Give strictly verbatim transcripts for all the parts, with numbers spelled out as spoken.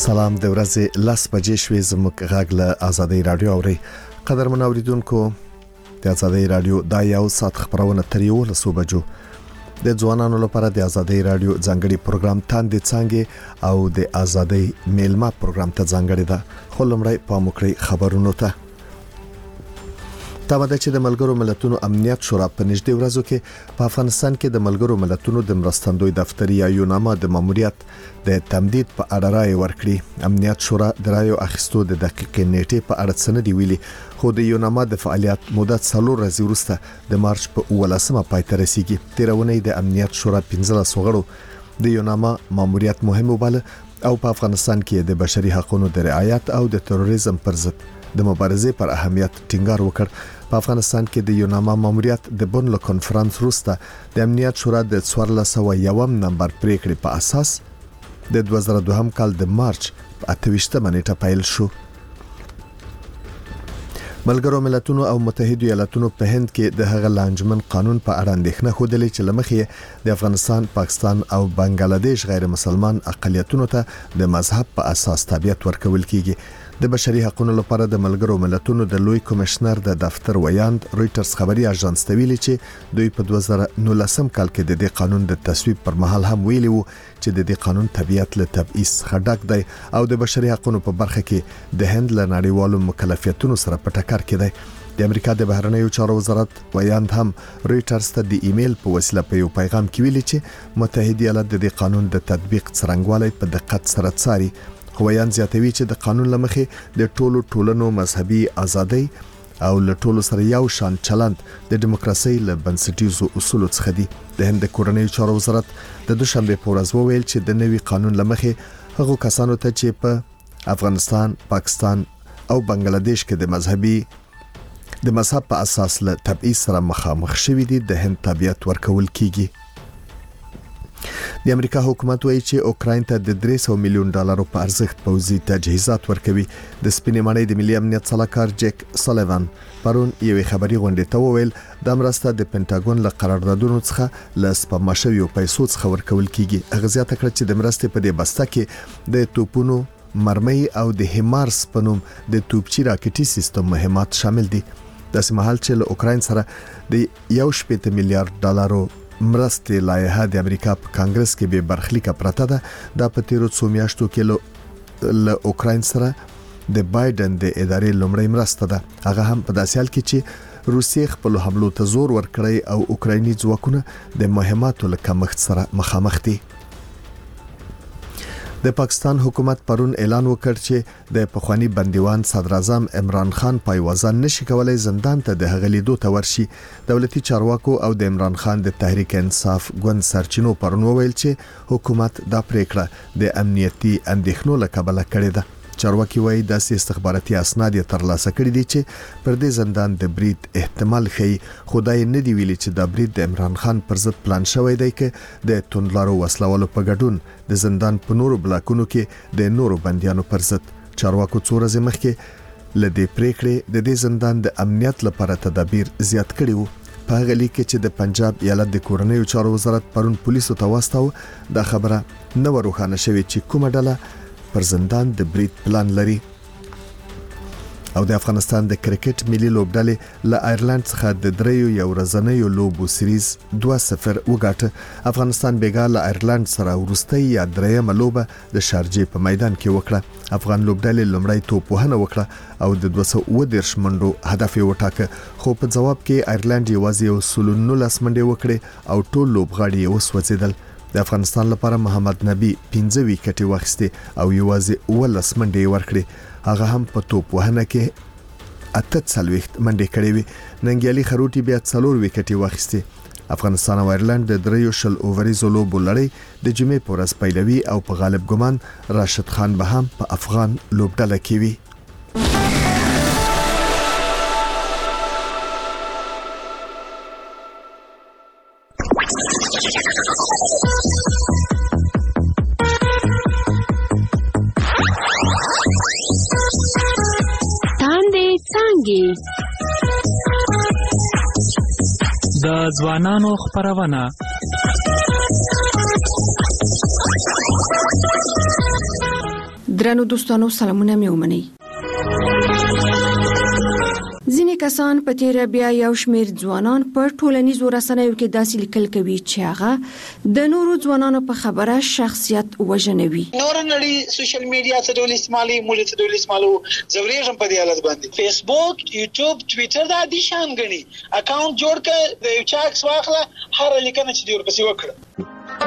سلام د ورځې لاس بجې شوې زموږ غږ له آزادۍ رادیو اوري قدرمن اوریدونکو د آزادۍ رادیو دا یو سات خبرونه تر یو لسو بجو د ځوانانو لپاره د آزادۍ رادیو ځانګړي پروګرام تاندې څنګه او د آزادۍ میلمه پروګرام ته ځانګړي ده خو لمړی پاموکړي خبرونو ته تابع چې د ملګرو ملتونو امنیت شورا په نږدې ورځو کې په افغانستان کې د ملګرو ملتونو د مرستندوی دفتري یا یوناما د ماموریت د تمدید په اړه راي ورکړي. امنیت شورا د رایو اخیستو د دقیقې نیټې په اړه څه نه دی ویلي، خو د یوناما د فعالیت مدت څلور ورځې وروسته د مارچ په اولسمه پای ته رسیدي. تیرونی د امنیت شورا پنځلس غړو د یوناما ماموریت مهم وباله او په افغانستان کې د بشري حقوقو د رعایت او د تروریزم پر ضد د مبارزې پر اهمیت ټینګار وکړ. په افغانستان کې د یوناما ماموریت د بون له کانفرنس وروسته د امنیت شورا د څوارلس سوه یو نمبر پریکړې په اساس د دوه زره دوه کال د مارچ په اته ویشتمه نیټه پیل شو. ملګرو ملتونو او متحده ایالاتونو په هند کې د هغه لانجمن قانون په اړه اندېښنه خوده چې لمخې د افغانستان، پاکستان او بنگلاديش غیر مسلمان اقلیتونو ته د مذهب په اساس تابعیت ورکول کیږي. د بشري حقوقو لپاره د ملګرو ملتونو د لوی کمشنر د دفتر ویاند رويټرز خبري اژانس ته ویلي چې دوی په دوه زره نولسم کال کې د دې قانون د تصویب پر مهال هم ویلي وو چې د دې قانون طبيعت له تبعیض خډک دی او د بشري حقوقو په برخه کې د هند له نړیوالو مکلفیتونو سره په ټکر کې دی. د امریکا د بهرنیو چارو وزارت ویاند هم رويټرز ته د ایمیل په وسیله په یو پیغام کې ویلي چې متحده ایالات د دې قانون د تطبیق څرنګوالی په دقت سره څاري. خویان زیاتوي چې د قانون لمخې د ټولو ټولنو مذهبي ازادي او له ټولو سره یو شان چلند د دیموکراسي له بنسټیزو اصولو څخه دی. د هند کورنۍ چارو وزارت د دوشنبه په ورځ وویل چې د نوي قانون لمخې هغه کسانو ته چې په افغانستان، پاکستان او بنگلاديش کې د مذهبي د مذهب په اساس له تبعیض سره مخامخ شوي دي د هند تابعیت ورکول کیږي. د امریکا حکومت وایي چې اوکراین ته د درې سوه میلیون ډالرو په ارزښت پوځي تجهیزات ورکوي. د سپینې ماڼۍ د ملي امنیت صلاحکار جیک سالیوان پرون یوې خبري غونډې ته وویل د مرسته د پینټاګون له قراردادونو څخه له سپما شویو پیسو څخه ورکول کیږي. هغه زیاته کړه چې د مرستې په دې بسته کې د توپونو، مرمۍ او د هیمارس په نوم د توپچی راکټي سیستم مهمات شامل دي. داسې مهال چې له اوکراین سره د یو شپږ میلیارډ ډالرو مرستې لایحه د امریکا په کانګرس کې به برخلیک پراته ده. دا په تیرو څو میاشتو کې له اوکراین سره د بایدن د ادارې لومړی مرسته ده. هغه هم په داسې حال کې چې روسیې خپل حملو ته زور ورکړی او اوکرایني ځواکونه د مهماتو له کمښت سره مخامخ دي. د پاکستان حکومت پرون اعلان وکړ چې د پخوانی بندیوان صدر اعظم عمران خان پایوازان نشي کولای زندان ته د هغه لیدو ته ورشي. دولتي چارواکو او د عمران خان د تحریک انصاف ګوند سرچینو پرون وویل چې حکومت دا پریکړه د امنیتي اندېښنو له کبله کړې ده. چارواکي وایي داسې استخباراتي اسناد ترلاسه کړي دي چې پر دې زندان د برید احتمال ښيي. خدای نه دی ویلي چې دا برید د عمران خان پر ضد پلان شوی دی که د توندلارو وسلوالو په ګډون د زندان په نورو بلاکونو کې د نورو بنديانو پر ضد. چارواکو څو ورځې مخکې ل دې پریکړې د دې زندان د امنیت لپاره تدابیر زیات کړي وو. په هغه لیک کې چې د پنجاب ایالت د کورنیو چارو وزارت پرون پولیسو ته واستاو، دا خبره نه وروخانه شوې چې کومه ډله پر زندان د برید پلان لري. او د افغانستان د کرکټ ملي لوبډلې له آیرلند څخه د دریو یو ورځنیو لوبو سریز دوه صفر وګاټه. افغانستان بیګا له آیرلند سره ورستۍ یا دریمه لوبه د شارجې په میدان کې وکړه. افغان لوبډلې لومړی توپ وهنه وکړه او د دوه سوه اووه دېرش منډو هدف یې وټاکه، خو په جواب کې آیرلند یوازې یو سل نولس منډې وکړې او ټول لوبغاړي یې وسوځېدل. د افغانستان لپاره محمد نبی پنځه وکټې واخیستې او یوازې اوولس منډې ورکړې. هغه هم په توپ وهنه کې اته څلوېښت منډې کړې وې. ننګیالي خروټي بیا څلور وکټې واخیستې. افغانستان او آیرلند د دریو شل اووریزو لوبو لړۍ د جمعې په ورځ پیلوي او په غالب ګمان راشد خان به هم په افغان لوبډله کې وي. د ځوانانو خبرونه درنو دوستانو سلامونه مې ومنئ. ځینې کسان په تیره بیا یو شمېر ځوانان په ټولنیزو رسنیو کې داسې لیکل کوي چې هغه د نورو ځوانانو په خبره شخصیت وژنوي. نور نړۍ سوشل میډیا څه ډول استعمالي موږ څه ډول استعمالو زورېږم په دې حالت باندې فیسبوک یوټیوب ټویټر دا دي شان غني اکاونټ جوړ کړه د یو چا عکس واخله هر لیکنه چې دی ورپسې وکړه.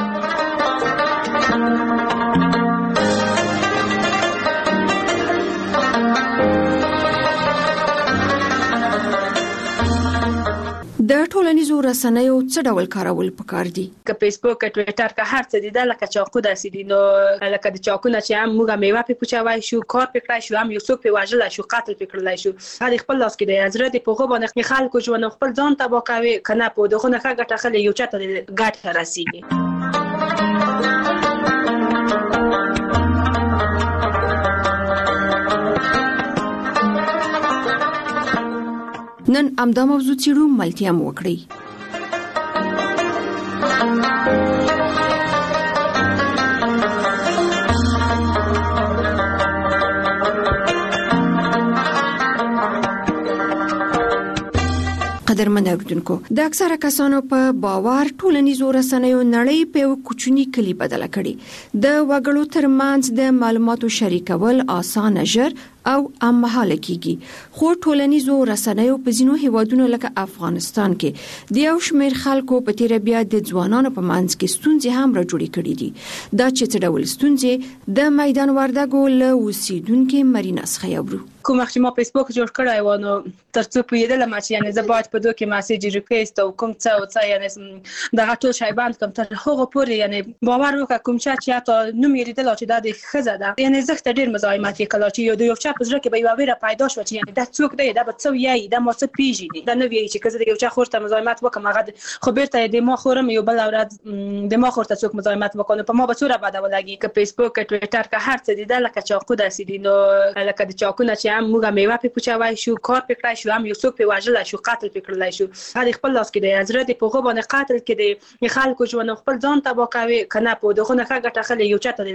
د ټولنیزو رسنیو څه ډول کارول پکار دي؟ که فیسبوک که ټویټر که هر څه دي دا لکه چاقو داسې دي، نو لکه د چاقو نه چې هم موږ میوه پې پوچوای شو، کار پې کړای شو، هم یو څوک پې وژلی شو، قتل پې کړلی شو، هغه خپل لاس کې دی. زړه دې په هغو باندې خلکو ژوند خپل ځان تباه کوي که نه په دغو نه ښه ګټه اخلي یو چا ته ګټه رسېږي. نن امدا موضوع چیرو ملتیا مو وکړي. قدرمن اوریدونکو، د اکثره کسانو په باور ټولنیزو رسنیو نړۍ په یو کوچنی کلی بدله کړي. د وګړو ترمنځ د معلوماتو شریکول آسانه، ژر او امهاله کیږي. خو ټولنیزو رسنیو په ځینو هیوادونو لکه افغانستان کې د یو شمېر خلکو په تیره بیا د ځوانانو په منځ کې ستونزې هم راجوړې کړې دي. دا چې څه ډول ستونزې د میدان وردګو له اوسیدونکو مرینا څخه اورو. کوم وخت چې ما فیسبوک جوړ کړی و نو ترڅو پوهېدلم چې یعنې زه باید په دوی کې مسیج ریکویسټ او کوم څه او څه یعنې دغه ټول شی بند کړم تر هغه پورې یعنې باور وکړه کوم چا چې حتی نوم یې لیدلی چې دا د ښځه ده یعنې زه ته ډېر مزاحمت یې کړی چې د یو چا په زړه کې به یوه ویره پیدا شوه چې یعنې دا څوک دی، دا به څه وایي، دا ما څه پېژني، دا نه وایي چې که زه د یو چا خور ته مزاحمت وکړم هغه خو بېرته یې د ما خورم یو بله ورځ د ما خور ته څوک مزاحمت وکړي نو په ما به څومره بده ولګي. که فیسبوک که ټویټر که هر څه دي دا لکه چاقو داسې دي، نو لکه د چاقو نه چې هم موږ میوه پې پوچوای شو، کار پې کړای شو، هم یو څوک پې وژلی شو، قتل پې کړلی شو، هغه خپل لاس کې دی. زړه دې په هغو باندې قتل کې دی، خلکو ژوند خپل ځان تباه کوي که نه په دغو نه ښه ګټه اخلي یو چا ته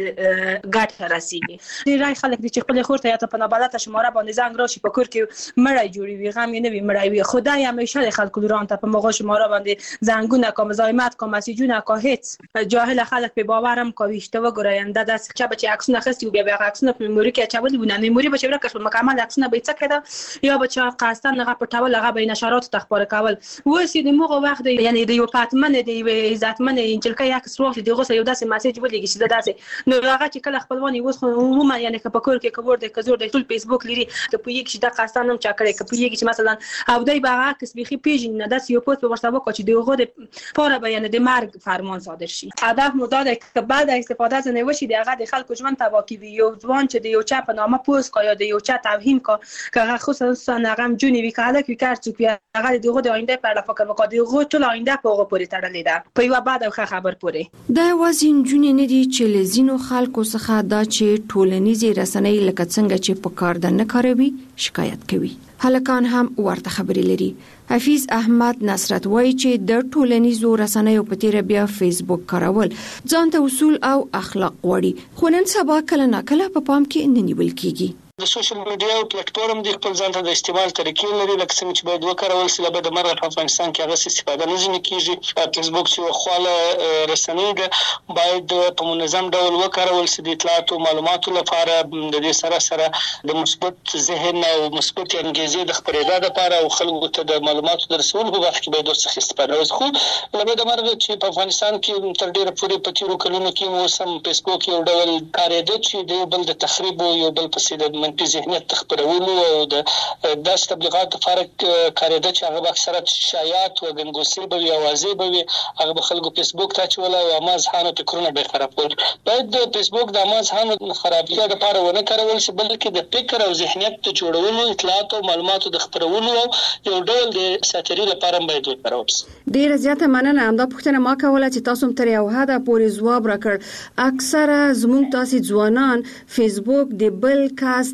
ګټه رسېږي. ډېری خلک دي چې خپلې خور ته یا ته په نابلده شماره باندې زنګ راشي په کور کې مړی جوړوي، غم یې نه وي مړی وي. خو دا یې همیشه د خلکو لوران ته په مغو شماره باندې زنګونه کا، مزاحمت کا، مسیجونه کا، هېڅ جاهل خلک پې باور هم کوي چې ته وګوره یعنې دا داسې چا به چې عکسونه اخیستي وو بیا به هغه عکسونه په میموري کې اچولي وو، نه میموري به چې ورکه شول مکمل عکسونه به یې څه کېده یا به چا قصداً هغه پټول هغه به یې نشراتو ته خپاره کول. اوس یې د همغه وخت دی یعنې د یو پاتمنې د یوې عزتمنې نجلکۍ عکس واخلي د هغو سره یو داسې مسیج ولېږي چې زه داسې نو هغه چې کله خپلوان یې اوس خو عموما یعنې که په کور کې که ور دی که زور دی ټول فیسبوک لري، که پوهېږي چې دا قصداً هم چا کړی، که پوهېږي چې مثلا او دی به هغه عکس بیخي پېژني نه داسې یو پوسټ به ورته وکړه چې د هغو دپاره به یعنې د مرګ فرمان صادر شي. هدف مو دا دی که بعد استفاده ځینې وشي د هغه د خلکو ژوند تباه کوي. یو ځوان چې د یو چا په نامه پوسټ کا یا د یو چا توهین کا که هغه خصوصا هغه هم جونې وي که هلک وي که هر څوک وي هغه د هغو د آینده په اړه فکر وکړه. د هغو ټول آینده په هغو پورې تړلې ده، په یوه بد او ښه خبر پورې. دا یوازې نجونې نه دي چې له ځینو خلکو څخه دا چې ټولنیزې رسنۍ لکه څنګه چې په کار ده نه کاروي شکایت کوي. هلکان هم ورته خبرې لري. حفیظ احمد نصرت وایي چې د ټولنیزو رسنیو په تیره بیا فیسبوک کارول ځان ته اصول او اخلاق غواړي، خو نن سبا کله ناکله په پام کې نه نیول کیږي. د سوشل میډیا او پلیټفارم د خپل ځان ته د استعمال طریقې لري لکه څنګه چې باید وکارول شي. له بده مرغه په افغانستان کې هغه استفاده نه ځینې کېږي. فیسبوک چې یوه خواله رسنۍ ده باید په منظم ډول وکارول شي د اطلاعاتو معلوماتو لپاره، د دې سره سره د مثبت ذهن او مثبت انګیزې د خپرېدا دپاره او خلکو ته د معلوماتو د رسولو په وخت کې باید ورڅخه استفاده وشي. خو له بده مرغه چې په افغانستان کې تر ډېره پورې په تېرو کلونو کې اوس هم فیسبوک یو ډول کارېده چې د یو بل د تخریب او یو بل پسې د منفي ذهنیت خپرولو او د داسې تبلیغاتو لپاره کارېده چې هغه به اکثرت شایعات و ګنګوسې به وي، اوازې به وي، هغه به خلکو فیسبوک ته اچول او عامه ذهانو فکرونه به یې خرابول. باید د فیسبوک د عامه ذهانو خرابتیا دپاره ونه کارول شي، بلکې د فکر او ذهنیت د جوړولو، اطلاعاتو او معلوماتو د خپرولو او یو ډول د ساتیري لپاره باید وکارول شي. ډېره زیاته مننه. همدا پوښتنه ما کوله چې تاسو هم تر یو حده پورې ځواب راکړ. اکثره زموږ تاسې ځوانان فیسبوک د بل کس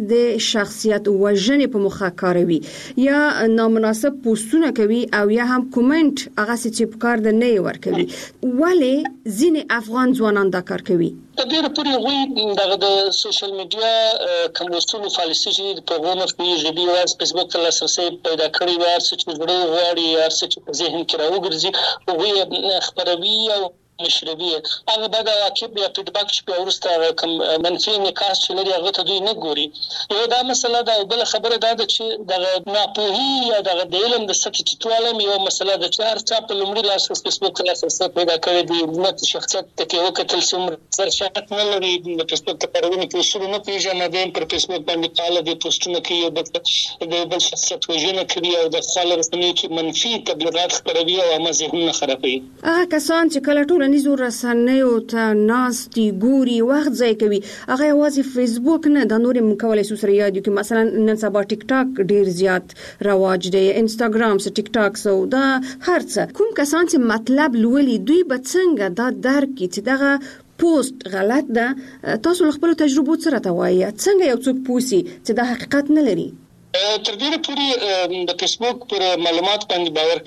د شخصیت وژنې په مخه کاروي یا نامناسب پوسټونه کوي او یا هم کومنټ هغه چې په کار د نه ورکوي ولې ځینې افغان ځوانان دا کار کوي؟ د ډېر پورې غوي دغه د سوشل میډیا کوم وسلو فالسي چې په غوونه کې ژبي او فیسبوک ته لاسرسي پیدا کړی و هر څه چې زړه غواړي هر څه چې په ذهن کې راوګرځي هغه خبروي او مشربي هغه بعد عقب یا فیډباک چې په ورسته کوم منفي نکاس چې لري هغه ته دوی نه ګوري. یو دا مسله دا بل خبره دا ده چې د ناپوهي یا د علم د سطح ټیټوالی یو مسله ده چې هر چا په لومړي لاس فیسبوک ته لاسرسي پیدا کړی دی نو شخصیت ته وکتل څومره سر شات نه لري د فیسبوک ته پرونه کې اصول نه پیژنه دیم پر فیسبوک باندې پاله د پوسټونه کوي د بل شخصیت وژنه کوي او د خپل رسنۍ کې منفي تبلیغات خپروي او هم ذهنونه خرابوي. هغه کسان چې کله ټول ټولنیزو رسنیو ته ناستي ګوري وخت ضایع کوي هغه یوازې فیسبوک نه د نورې مکولای سو سره یاد کې مثلا نن سبا ټیک ټاک ډیر زیات رواج دی انستګرام سره ټیک ټاک سو دا هرڅه کوم کسان چې مطلب لولي دوی به څنګه دا درک چې دغه پوسټ غلط ده تاسو خپل تجربه سره توایي څنګه یو څوک پوسی چې دا حقیقت نه لري؟ تر ډیره پورې د فیسبوک پر معلومات باندې باور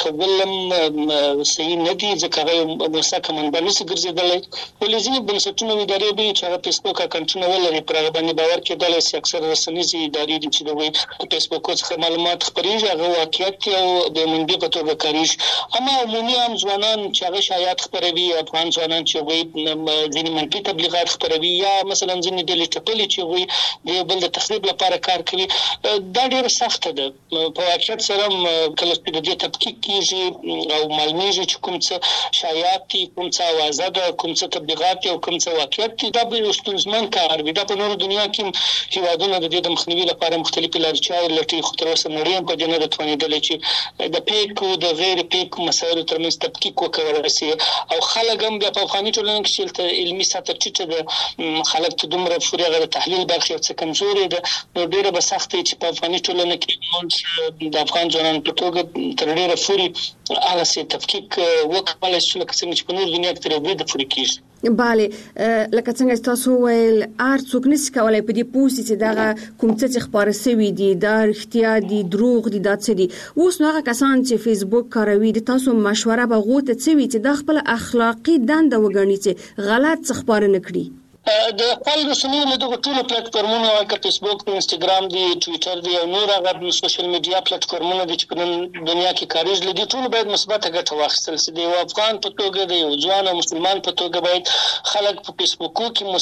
کول صحیح نه دي ځکه هغه مسکه منبع نشي ګرځیدلی ولې ځینې بنسټونه ادارې به چې هغه فیسبوک اکاونټونه ولري پر هغه باندې باور کېدلی شي اکثر رسنیزې ادارې دي چې د فیسبوک څخه معلومات خپرېږي هغه واقعیت او د منبع په توګه کاریږي اما عمومي عام ځوانان چې هغه شایعات خپروي افغان ځوانان چې وایي ځینې منفي تبلیغات خپروي یا مثلا ځینې ډلې ټپلې چې وایي د بل د تخریب لپاره کار کوي دا ډېر سخت ده په واقعیت سره کله چې د دې تحقیق کیږي او معلومیږي چې کوم څه شایعات دي کوم څه اوازه ده کوم څه تبلیغات او کوم څه واقعیت دي دا به ستونزمن کار وي دا په نورو دنیا کې هیوادونه د دې د مخنیوي لپاره مختلفې لارې چارې لټوي خو تر اوسه نړۍ په دې نه ده توانېدلې چې د پیک او د غیر پیک مسایلو ترمنځ تحقیق وکړي شي او خلک هم د افغاني ټولنې کې چې علمي سطح ټیټه ده خلک ته دومره فوري غره تحلیل برخه څه کمزوري ده نو ډیره به سخت چې په افغاني ټولنه کې موږ د افغان ځوانانو په توګه تر ډیره فوري هغه څه تحقیق وکړای شو لکه څنګه چې په نور دنیا کې تر دې د فوري کېږي. bale لکه څنګه تاسو ویل ار څوک نشي کولای په دې پوسټ چې دا کوم څه خبره سوي دي دا اړتیا دي دروغ دي دا څه دي اوس نو هغه کسان چې فیسبوک کاروي د تاسو مشوره به غوته څوي چې د خپل اخلاقی دنده وګڼي چې غلط خبره نه کړي د خپل رسنیو له دغه ټولو پلیټفارمونو لکه فیسبوک انستګرام دی ټوئیټر دی او نور هغه سوشل میډیا پلیټفارمونه دي چې په دنیا کې کاریږي لدی ټول باید مثبت ګټه واخیستل شي د افغان په توګه د یو ځوان او مسلمان په توګه باید خلک په فیسبوک کې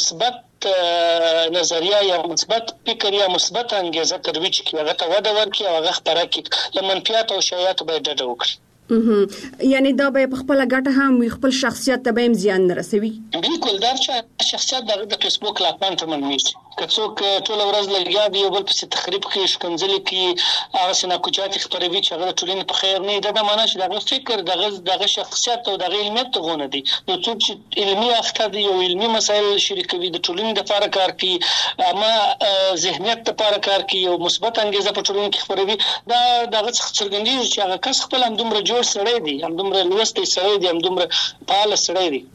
مثبت نظریه یا مثبت فکر یا مثبت انګیزه ترویج کړي هغه ته وده ورکړي او هغه خبره کړي له منفیات او شایعات باید ډډه وکړي. یعنی دا به خپل ګټه هم خپل شخصیت ته به زیان نه رسوي. بالکل دا چې شخصیت د فیسبوک لا اکاونټ منوي که څوک ټول ورځ لګیا دی یو بل په تخریب کې شکنځل کې هغه سنا کوچات خبروي چې هغه ټولنې په خیر نه دا د معنا چې دغه فکر دغه دغه شخصیت او دغه علمیت غونه دي نو څوک چې علمي اخته دی او علمي مسایل شریکوي د ټولنې د لپاره کار کوي اما ذهنیت لپاره کار کوي او مثبت انګیزه په ټولنې کې خبروي دا دغه څرګندېږي چې هغه کس خپل هم دومره جوړ سړی دی هم دومره لوستی سړی دی هم دومره فعال سړی دی.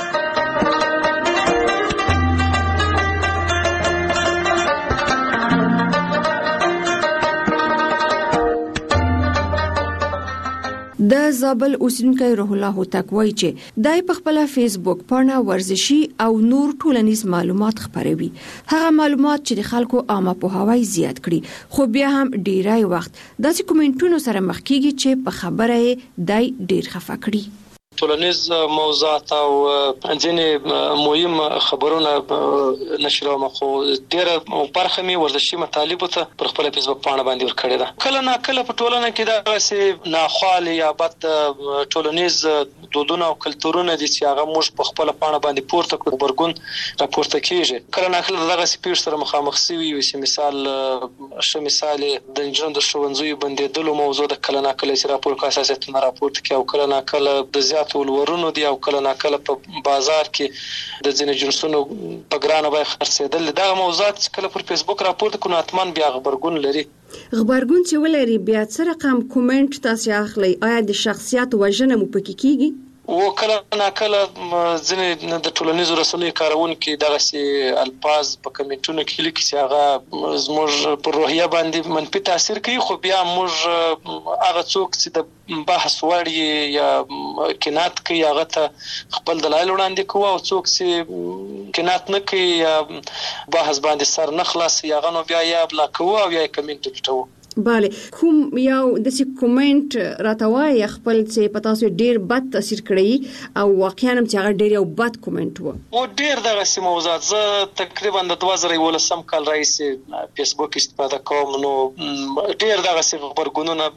د زابل اوسیدونکو روح الله هوتک وایي چې دای په خپل فیسبوک پاڼه ورزشي او نور ټولنیز معلومات خپروي هغه معلومات چې د خلکو عامه پوهاوی زیات کړي خو بیا هم ډیرای وخت داسې کومنټونو سره مخ کیږي چې په خبره یې دای ډیر خفه کړي ټولنیز موضوعات او ځینې مهم خبرونه نشروم خو ډیره برخه می ورزشي مطالب ته پر خپل فیسبوک پاڼه باندې ورکړې ده کله نه کله په ټولنه کې دا سه ناخوالي یا بد ټولنیز دودونه او کلتورونه دي چې هغه موږ په خپل پاڼه باندې پورته کړو برګون راپورته کیږي کله نه کله دغه سپیډ سره مخامخ سوي وي چې مثال ش مثال د انجن د شونځوي باندې دلو موضوع د کله نه کله چې راپور کا اساسات نه راپورته کوي او کله نه کله د زیات ولورونو دی او کله نه کله په بازار کې د ځینې جنسونو په ګرانه به خرڅېدل دا موضوعات کله پر فیسبوک راپورته کوي اتمن بیا خبرګون لري خبرګون چې ولري بیا څه رقم کومنټ تاسو اخلي آیا د شخصیت وژنه مو پکې کیږي او کله ناکله ځینې د ټولنیزو رسنیو کارونکي دغه سي الفاظ په کمنټونو کې لیکي چې هغه زموږ پر روحیه باندې منفي تاثیر کوي، خو بیا موږ هغه څوک چې د بحث وړ یا کنات کوي هغه ته خپل دلایل وړاندې کوو، او څوک چې کنات نه کوي یا بحث باندې سر نه خلاصي هغه نو بیا یا بلا کوو او یا کمنټ ډیټوو. bale کوم یو د سی کومنټ راتوای خپل چې پتا سو ډیر بد تاثیر کړی او واقعا هم چې هغه ډیر یو بد کومنټ وو او ډیر دغه سي موضوعات زه تقریبا د دوه زره ولسم کال رئیس فیسبوک استفاده کوم، نو ډیر دغه سي خبرګونونه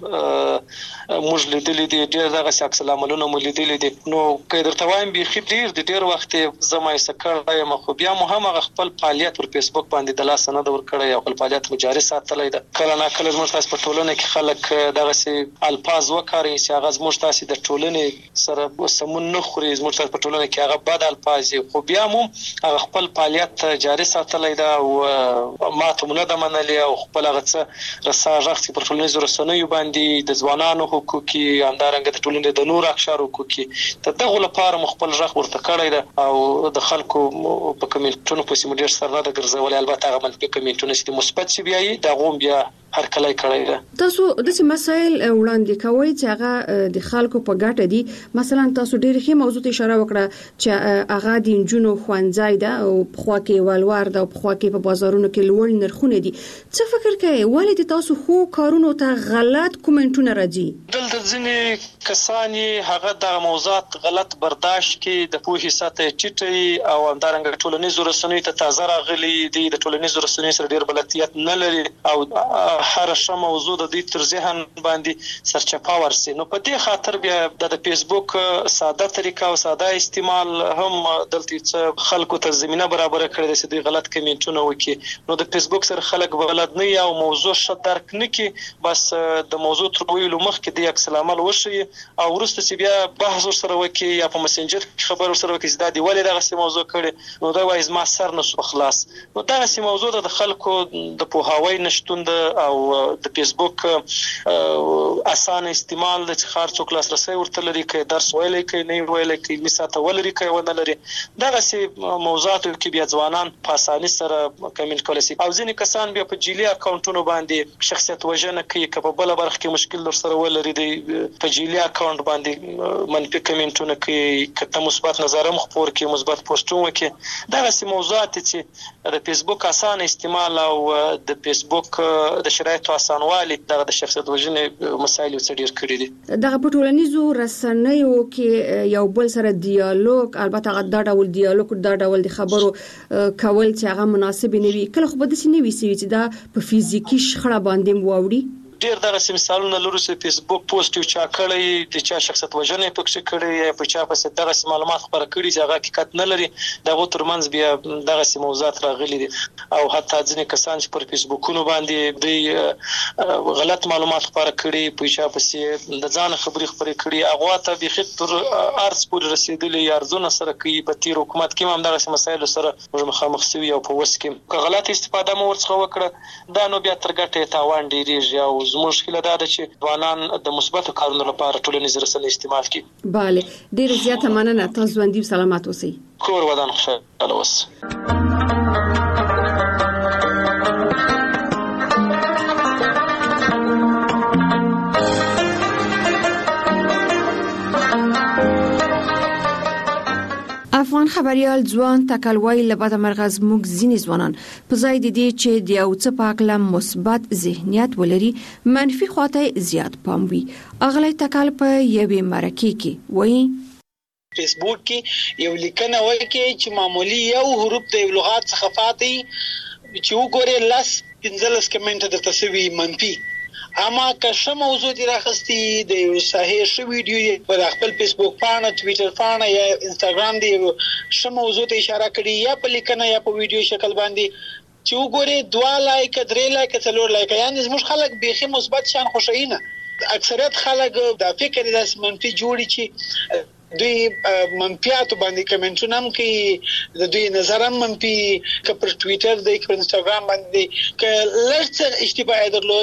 موږ لیدلې دي، ډیر دغه سي عکس العملونه مو لیدلې دي، نو که درته وایم بيخي ډیر د ډیر وخت زما یې سکړای م خو بیا مو هم خپل فعالیت پر فیسبوک باندې د لاس نه د ور کړی او خپل فعالیت مجاري ساتلای ده. کله نا کله زموږ تاسو په ټولنه کې خلک دغه سي الفاظ وکړي چې هغه زموږ تاسو د ټولنې سره سمون نه خوري، زموږ تاسو په ټولنه کې هغه بد الفاظ خو بیا مو هغه خپل فعالیت جاري ساتلای ده او ماته مونږ د منلي او خپل هغه څه رساژ پر ټولنیزو رسنیو باندې د ځوانانو حقوقي همدارنګه د ټولنې د نور اقشار حقوقي ته دغه لپاره خپل ژغ ورته کړی ده او د خلکو په کمنټونو په سیمه ډیر سره د ګرځول، البته هغه منفي کمنټونه چې مثبت شي بیا د غوم بیا هر کله کړی ده. تاسو د څه مسایل وړاندې کوي چې هغه د خلکو په ګټه دي؟ مثلا تاسو ډیر ښه موضوع ته اشاره وکړه چې هغه د انجونو خوانځای ده او په خوا کې والوار ده او په خوا کې په بازارونو کې لوړ نرخونه دي. څه فکر کوي ولې تاسو خو کارونو ته غلط کومنټونه راځي؟ دلته ځینې کسان هغه د موضوعات غلط برداشت کې د پوهې سطح ټیټي او همدارنګه ټولنیزو رسنیو ته تازه راغلي دي، د ټولنیزو رسنیو سره ډیر بلدیت نه لري او هر شی موضوع د دې تر ذهن باندې سرچپا ورسي. نو په دې خاطر بیا د فیسبوک ساده طریقه او ساده استعمال هم دلته څه خلکو ته زمينه برابر کړی چې دوی غلط کمنټونه وکړي. نو د فیسبوک سره خلک بلد نه یا موضوع ش درک نه کی، بس د موضوع تر ویلو مخکې د عکس العمل وشي او ورسته چې بیا بحث سره وکړي یا په مسنجر خبر سره وکړي چې دا دی ولې دغه موضوع کړي، نو دا وایي ما سر نه سو خلاص. نو دا سي موضوع د خلکو د پوهاوی نشټون او د فیسبوک اسانه استعمال د خار څوک لاسرسي ورته لري، کې درس ویلې کې نه ویلې کې مثاته ولري کې ونه لري. دغه سي موضوعات کې بیا ځوانان په اساني سره کمنټ کولای شي او ځینې کسان بیا په جیلی اکاونټونو باندې شخصیت وژنه کوي، که په بل برخه کې مشکل در سره ولري دی په جیلی اکاونټ باندې منفي کمنټونه کوي، کته مثبت نظر هم خپور کوي، مثبت پوسټونه کوي. دغه سي موضوعات چې د فیسبوک اسانه استعمال او د فیسبوک د شرایطو اسانوالي دغه د شخصیت وژنې مسایل څه ډیر کړی دي. دغه په ټولنیزو رسنیو کې یو بل سره ډیالوګ، البته دا ډول ډیالوګ دا ډول د خبرو کول چې هغه مناسب نه وي، کله خو به د سینې وي چې دا په فزیکی شخړه باندې ووري. ډیر دغه مثالونه لرو چې فیسبوک پوسټ یو چا کړی د چا شخصیت وژنې پکې کړی یا په چا په دغه معلومات خبره کړي چې هغه حقیقت نه لري، دغه ترمنځ بیا دغه موضوعات راغلي دي او حتی ځینې کسان چې پر فیسبوکونو باندې د غلط معلومات خبره کړي، په چا په د ځان خبري خبري کړي، هغه ته به خطر ارز پورې رسیدلي ارزونه سره کوي. په تیر حکومت کې هم دغه مسایل سره موږ مخامخ شوي او په وس کې که غلط استفاده مو ورڅخه وکړه دا نو بیا تر ګټه تاوان ډیریږي او زموږ خله دا ده چې ځوانان د مثبتو کارونو لپاره ټولنیز رسنۍ استعمال کړي. bale ډیر زیاته مننه، تاسو ژوندۍ سلامات اوسئ. کور ودان خوشاله اوسئ. افغان خبريال ځوان تکلوي لبد مرغز موږ ځینې ځوانان په ځای د دې چې د یو څه پاکله مثبت ذهنیت ولري منفي خواته زیات پام وي. اغلی تکل په یوې مرکه کې وایي فیسبوک کې یو لیکنه وایي چې معمولی یو حروف د لغات څخه فاتي چې وګوره لاس پنځلس کمنټ د تسوي منفي، اما که شم موضوع دی راخستی د صحیح شو ویډیو په خپل فیسبوک پاڼه، ټوئیټر پاڼه یا انستګرام دی شم موضوع ته اشاره کړي یا په لیکنه یا په ویډیو شکل باندې چې وګوره دوا لایک درې لایک څلور لایک، یعنی زموږ خلک بیخي مثبت شان خوشاینه. اکثریت خلک د فکر د منفي جوړي چې دوی منفیات باندې کمنټونه هم کوي، د دوی نظر هم منفي، که پر ټوئیټر دی که پر انستګرام باندې که لږ څه اشتباه درلوده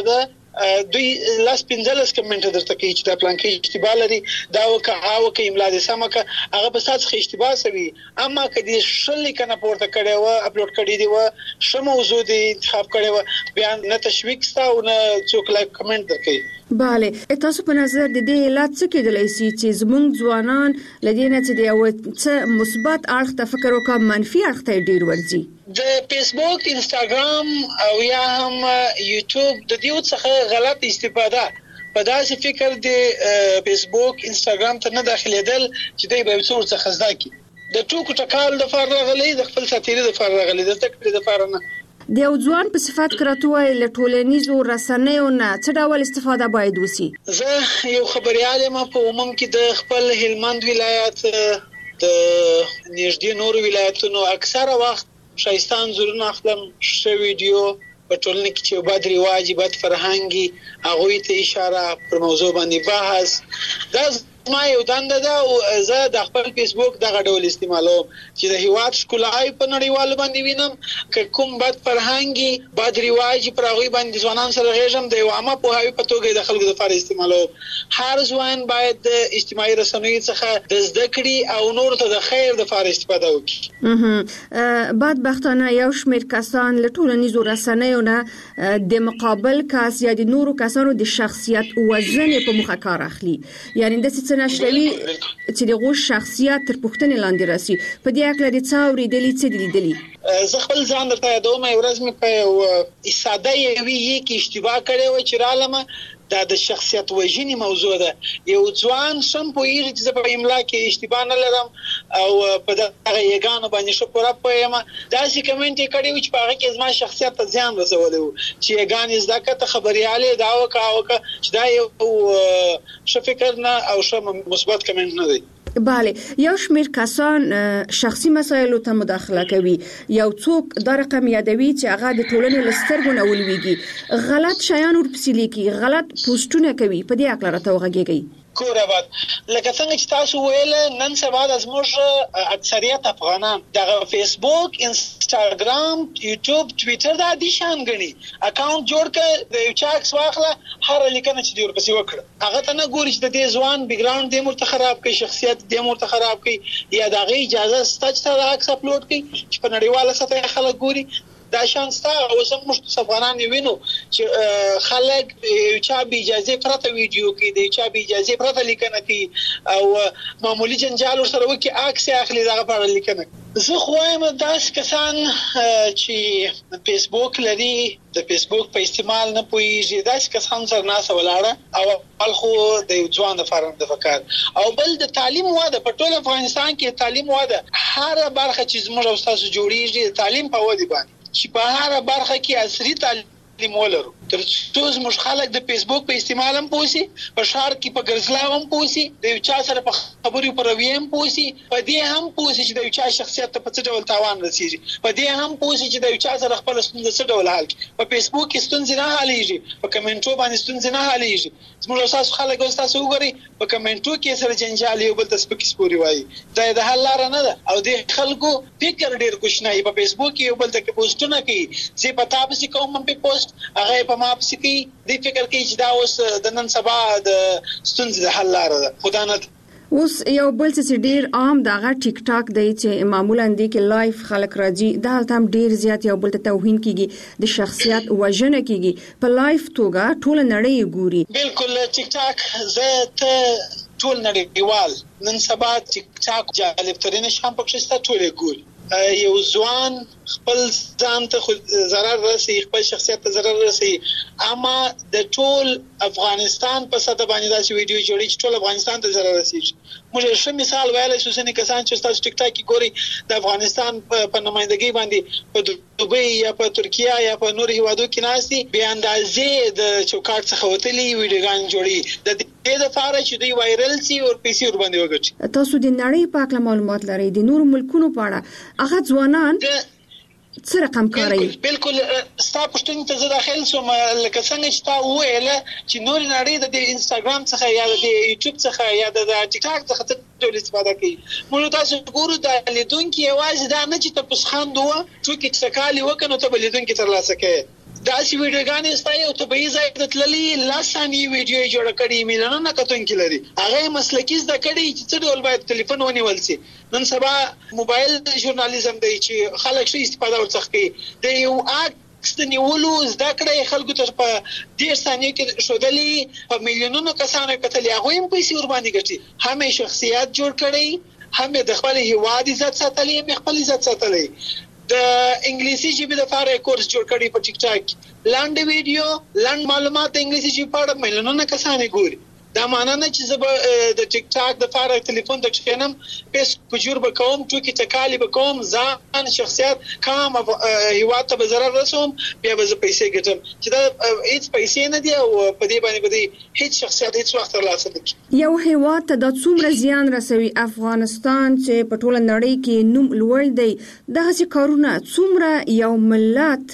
دوی لاس پنځلس کمنټ درته کوي چې دا پلان کې اشتباه لري دا وکه او کې املا دې سم کا هغه په اساس کې اشتباه سوي اما کدي شل کنه پورته کړي و اپلوډ کړي دی و شمه موضوع دی انتخاب کړي و بیان نه تشویق ستا او نه څوک لا کمنټ درکې bale تاسو په نظر د دې علت څه کېدلی سي چې زموږ ځوانان لدې نه چې دی او څه مثبت اړخ ته فکر وکړي منفي اړخ ته ډیر ورځي د فیسبوک انستګرام او یا هم یوټیوب د دې څخه غلط استفاده په داسې فکر د فیسبوک انستګرام ته نه داخليدل چې دوی به څور څه خزدا کی د ټوکو ټکال د فارغ غلي د خپل ساتيري د فارغ غلي د تکړه د فارنه د یو ځوان په صفات کراتوي له ټولنیزو رسنیو نه څه ډول استفاده باید وسی زه یو خبريال ما په عموم کې د خپل هلمند ولایت د نږدې نور ولایتونو اکثره وخت شایستان زورونه خپل شو ویډیو په ټولنه کې چې بد رواج بد فرهنګي هغه ته اشاره پر موضوع باندې بحث دا ما یو دنده ده او زه د خپل فیسبوک دغه ډول استعمالوم چې د هیواد ښکلای په نړیوال باندې وینم که کوم بد فرهنګي بد رواج پر هغه باندې ځوانان سره غږم د یو عامه په هوی په توګه د خلکو لپاره استعمالوم هر ځوان باید د اجتماعي رسنیو څخه د زده کړې او نور ته د خیر د لپاره استفاده وکړي بدبختانه یو شمېر کسان له ټولنیزو رسنیو نه د مقابل کس یا د نورو کسانو د شخصیت وزن په مخه کار اخلي یعنی د څه نشوي چې دغه شخصیت تر پوښتنې لاندې راسي په دې اړه د څاوري دلی څه دي دلی زه خپل ځان درته یادوم یو ورځ مې په ساده یوي کې اشتباه کړې و چې رالمه دا د شخصیت وژنې موضوع ده یو ځوان سم پوهیږي چې په املا کې اشتباه نه لرم او په دغه یګانو باندې شو پوره پوهیم دا چې کمنټ یې کړی و چې په هغه کې زما شخصیت ته ځان رسولی و چې یګانې زده کړه خبريالې دا وکړه او چې دا یو ښه فکر نه او ښه مثبت کمنټ نه دی bale یو شمېر کسان شخصي مسایلو ته مداخله کوي یو څوک دا رقم یادوي چې هغه د ټولنې لسترګو نه ولويږي غلط شیان ورپسې لیکي غلط پوسټونه کوي په دې اړه راته وغږیږي کورابات لکه څنګه چې تاسو ویل نن سبا د زموږ اکثریت افغانان د فیسبوک انستګرام یوټیوب ټویټر د دې شان غني اکاونټ جوړ کړ د یو چا عکس واخله هر لیکنه چې دی ورپسې وکړه هغه ته نه ګوري چې د دې ځوان بیک ګراوند د مرته خراب کوي شخصیت د مرته خراب کوي یا د غي اجازه ستاسو ته عکس اپلوډ کوي چې په نړیواله سطح خلک ګوري دا شان ستا او زموږ افغانان وینو چې خلک چا به اجازه پرته ویډیو کې دی چا به اجازه پرته لیکنه کوي او معمولی جنجال سره وکي عکس اخلي دغه په لیکنه زه خو وایم داس کسان چې فیسبوک لري د فیسبوک په استعمال نه پويږي داس کسان سره ناس ولاړه او بل خو د ځوان د فارم د فکر او بل د تعلیم واده په ټول افغانستان کې تعلیم واده هر برخه چې زموږ استاد جوړیږي تعلیم په ودی باندې چې په هر برخه کې عصري تعلیم ولرو تر څو زموږ خلک د فیسبوک په استعمال هم پوسی په شهر کې په ګرځلاو هم پوسی د یو چا سره په خبرو پر ویم پوسی په دې هم پوسی چې د یو چا شخصیت ته په څه ډول تاوان رسیږي په دې هم پوسی چې د یو چا سره خپل ستونزه څه ډول حل په فیسبوک کې ستونزې نه حلېږي په کمنټو باندې ستونزې نه حلېږي زموږ اساس خلک او تاسو وګورئ په کمنټو کې سره جنجال یو بل تاسو کې سپوري وایي دا د حل لار نه ده او د خلکو فکر ډیر کوښنه په فیسبوک کې یو بل ته پوسټونه کوي چې په تاسو کوم په پوسټ هغه په ما پسې کوي د فکر کوي چې دا اوس د نن سبا د ستونزې د حل لار ده خدا نه اوس یو بل څه ډیر عام دغه ټیک ټاک دی چې معمولا د کې لایف خلک راځي دا هم ډیر زیات یو بل ته توهین کیږي د شخصیت وژنه کیږي په لایف توګه ټول نړۍ ګوري بالکل ټیک ټاک زه ته ټول نړیوال نن سبا ټیک ټاک جالب ترين شام پکې ستا ټول ګوري یو ځوان خپل ځان ته ضرر رسي خپل شخصیت ته ضرر رسي اما د ټول افغانستان په ساده باندې داسې ویډیو جوړي چې ټول افغانستان ته ضرر رسي موږ ښه مثال ویلای شو چې کسان چې تاسو ټیک ټاک کې ګوري د افغانستان په نمائندګۍ باندې په دوبۍ یا په ترکیه یا په نور هیوادو کې ناسي به اندازې د چوکاټ څخه وتلي ویډیوګان جوړي د دې لپاره چې دوی وایرل سي او پیسې ور باندې وګټي تاسو د نړۍ په اړه معلومات لرئ د نور ملکونو په اړه هغه ځوانان څه رقم کوي بالکل ستا پښتون ته زه داخل سوم لکه څنګه چې تا ویل چې نور نړۍ د انستګرام څخه یا د یوټیوب څخه یا د ټیک ټاک څخه ټول استفاده کوي موږ تاسو ګورو د لیدونکو یوازې دا نه چې تاسو خاندوه چې چې کالي وکنه ته لیدونکو تر لاسه کوي دا چې ویډیوګانې ستای او ته به یې ځای تللی لاسانی ویډیو جوړ کړي میلیونونه نه کتونکي لري هغه مسلکی زده کړي چې څه ډول باید ټلیفون ونیول شي نن سبا موبایل ژورنالیزم دی چې خلک شي استفاده ورڅخه کوي د یو عکس د نیولو زده کړې خلکو ته په ډیر ثانیه کې شودلې په میلیونونو کسانو کتلې هغه هم پیسې ور باندې ګټي هم شخصیت جوړ کړي هم د خپل هیواد عزت ساتلې هم خپل عزت ساتلې د انګلیسي ژبې لپاره کورس جوړ کړی په ټیک ټاک لاند ویډیو لاند معلومات انګلیسي ژبې په اړه میلیونونه کسان ګوري دا معنی نه چې زه د ټیک ټاک د لپاره ټلیفون د کښینم پیس کوجور به کوم ټوکی تکالی به کوم ځان شخصیت کام هیواد ته به ضرر رسوم بیا به زه پیسې ګټم چې دا هیڅ پیسې نه دی او په دې باندې به هیڅ شخصیت هیڅ وخت ترلاسه نه کوي یو هیواد ته د څومره زیان رسوي افغانستان چې په ټوله نړۍ کې نوم لوړ دی دغه کارونه څومره یو ملت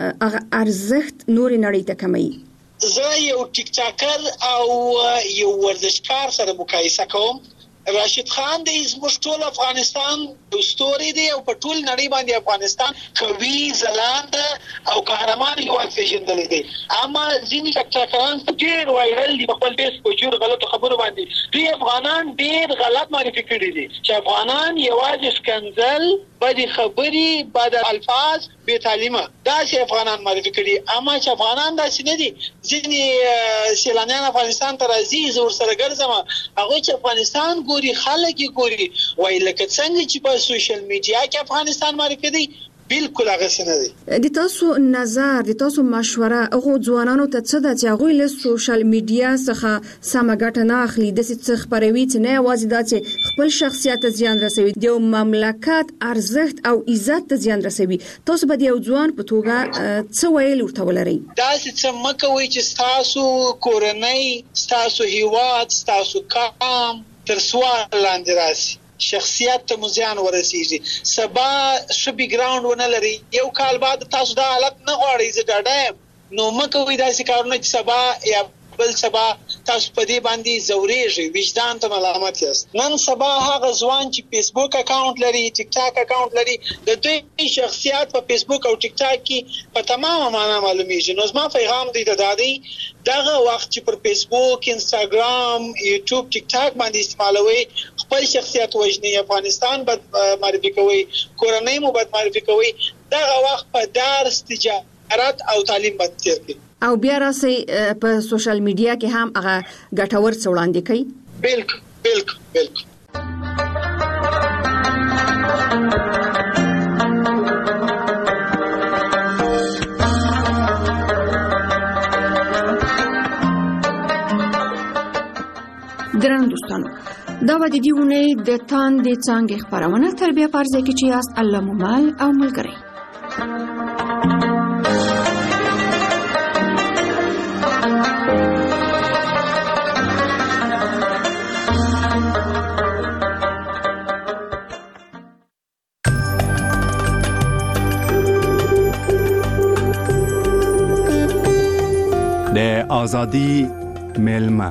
ارزښت نور نړۍ ته کموي زه یو ټیک ټاکر او یو ورزشکار سره مقایسه کوم راشد خان د زموږ ټول افغانستان د ستوري دی او په ټول نړۍ باندې افغانستان قوي ځلاند او قهرمان یو پیژندل دي اما ځینې ټیک ټاکران ډېر وایرل دي په خپل فیس په جوړ غلط خبرو باندې دوی افغانان ډېر غلط معرفي کړي دي چې افغانان یوازې سکنزل بدی خبري بد الفاظ بے تعلیمه دا چې افغانان معرفي کړي اما چې افغانان دا څه نه دي ځینې سیلانیان افغانستان ته راځي زور سره ګرځم هغه چې افغانستان ګوري خلک ګوري وای لکه څنګه چې په سوشل میډیا کې افغانستان معرفي دي بالکل هغه څه نه دي د تاسو نظر د تاسو مشوره هغه ځوانانو ته څه ده چې هغه له سوشل میډیا څخه سم ګټه نه اخلي د څه خبروي چې نه یوازې دا چې خپل شخصیت زیان رسوي د مملکت ارزښت او عزت ته زیان رسوي تاسو به د یو ځوان په توګه څه ویل ورته ولرئ دا چې مکوي چې تاسو کورنۍ تاسو هیواد تاسو کام تر سوال لاندې راسي شخصیت ته مزیان ورسیږي سبا شبي ګراوند ونه لري یو کال بعد تاسو دا حالت نه غواړئ زه ډاډه نو مکوې داسې کارونه چې سبا یا بل سبا تاسو په دې باندې زورېږئ وجدان ته ملامت یاست نن سبا هغه ځوان چې فیسبوک اکاونټ لري ټیک ټاک اکاونټ لري د دوی شخصیت په فیسبوک او ټیک ټاک کې په تمامه معنا معلومیږي نو زما پیغام دی د دادی دغه وخت چې پر فیسبوک انستګرام یوټیوب ټیک ټاک باندې استعمالوي خپل شخصیت وژني افغانستان بد معرفي کوي کورنۍ مو بد معرفي کوي دغه وخت په درس تجارت او تعلیم باندې تیر کړئ او بیا راسي په سوشل میډیا کې هم هغه ګټور څه وړاندې کوي بالکل بالکل بالکل ګران دوستانو دا و د دې ونې د تان د څنګه خبرونه تربیه پرځه کې چې است الله مومال او ملګری د آزادی میلمه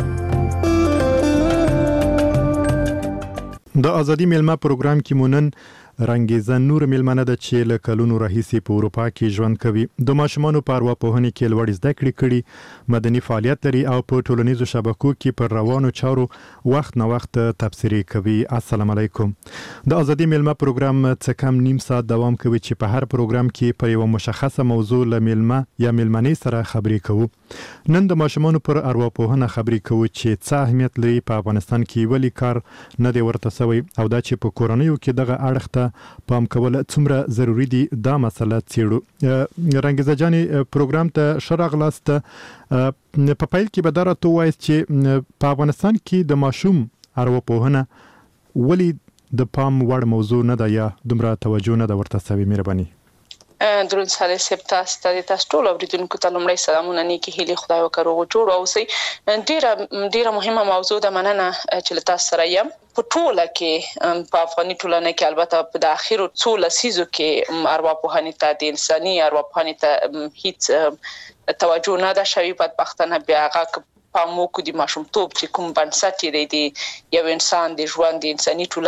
د آزادی میلمه پروګرام کې مونن رنګیزه نور میلمنه د چې له کلونو راهیسې په اروپا کې ژوند کوي د ماشومانو په ارواپوهنې کې لوړ زده کړې کړي مدني فعالیت لري او په ټولنیزو شبکو کې پر روانو چارو وخت نه وخت تبصرې کوي السلام علیکم د آزادی میلمه پروګرام څه کم نیم ساعت دوام کوي چې په هر پروګرام کې پر یو مشخصه موضوع له میلمه یا میلمنې سره خبرې کوو نن د ماشومانو پر ارواپوهنه خبرې کوو چې څه اهمیت لري په افغانستان کې ولی کار نه دی ورته سوی او دا چې په کورنیو کې دغه اړخ ته پام کول څومره ضروری دي دا مسله څېړو رنګیزه جانې پروګرام ته ښه راغلاست په پیل کې به دا راته ووایاست چې په افغانستان کې د ماشوم ارواپوهنه ولې د پام وړ موضوع نه ده یا دومره توجه نه ده ورته سوې مهرباني درود سره سپتا ستاسو تاسو ټول اوریدونکو ته لومړی سلامونه نیکی هیلې خدای وکړو جوړ اوسئ ډیره ډیره مهمه موضوع ده مننه چې تاسو سره یم په ټوله کې په افغاني ټولنه کې البته په د اخیرو څو لسیزو کې ارواپوهنې ته د انساني ارواپوهنې ته هیڅ توجه نه ده شوی بدبختانه بیا هغه پامو کو د ماشومتوب چې کوم بنسټ دی د یو انسان د ژوند د انساني ټولنې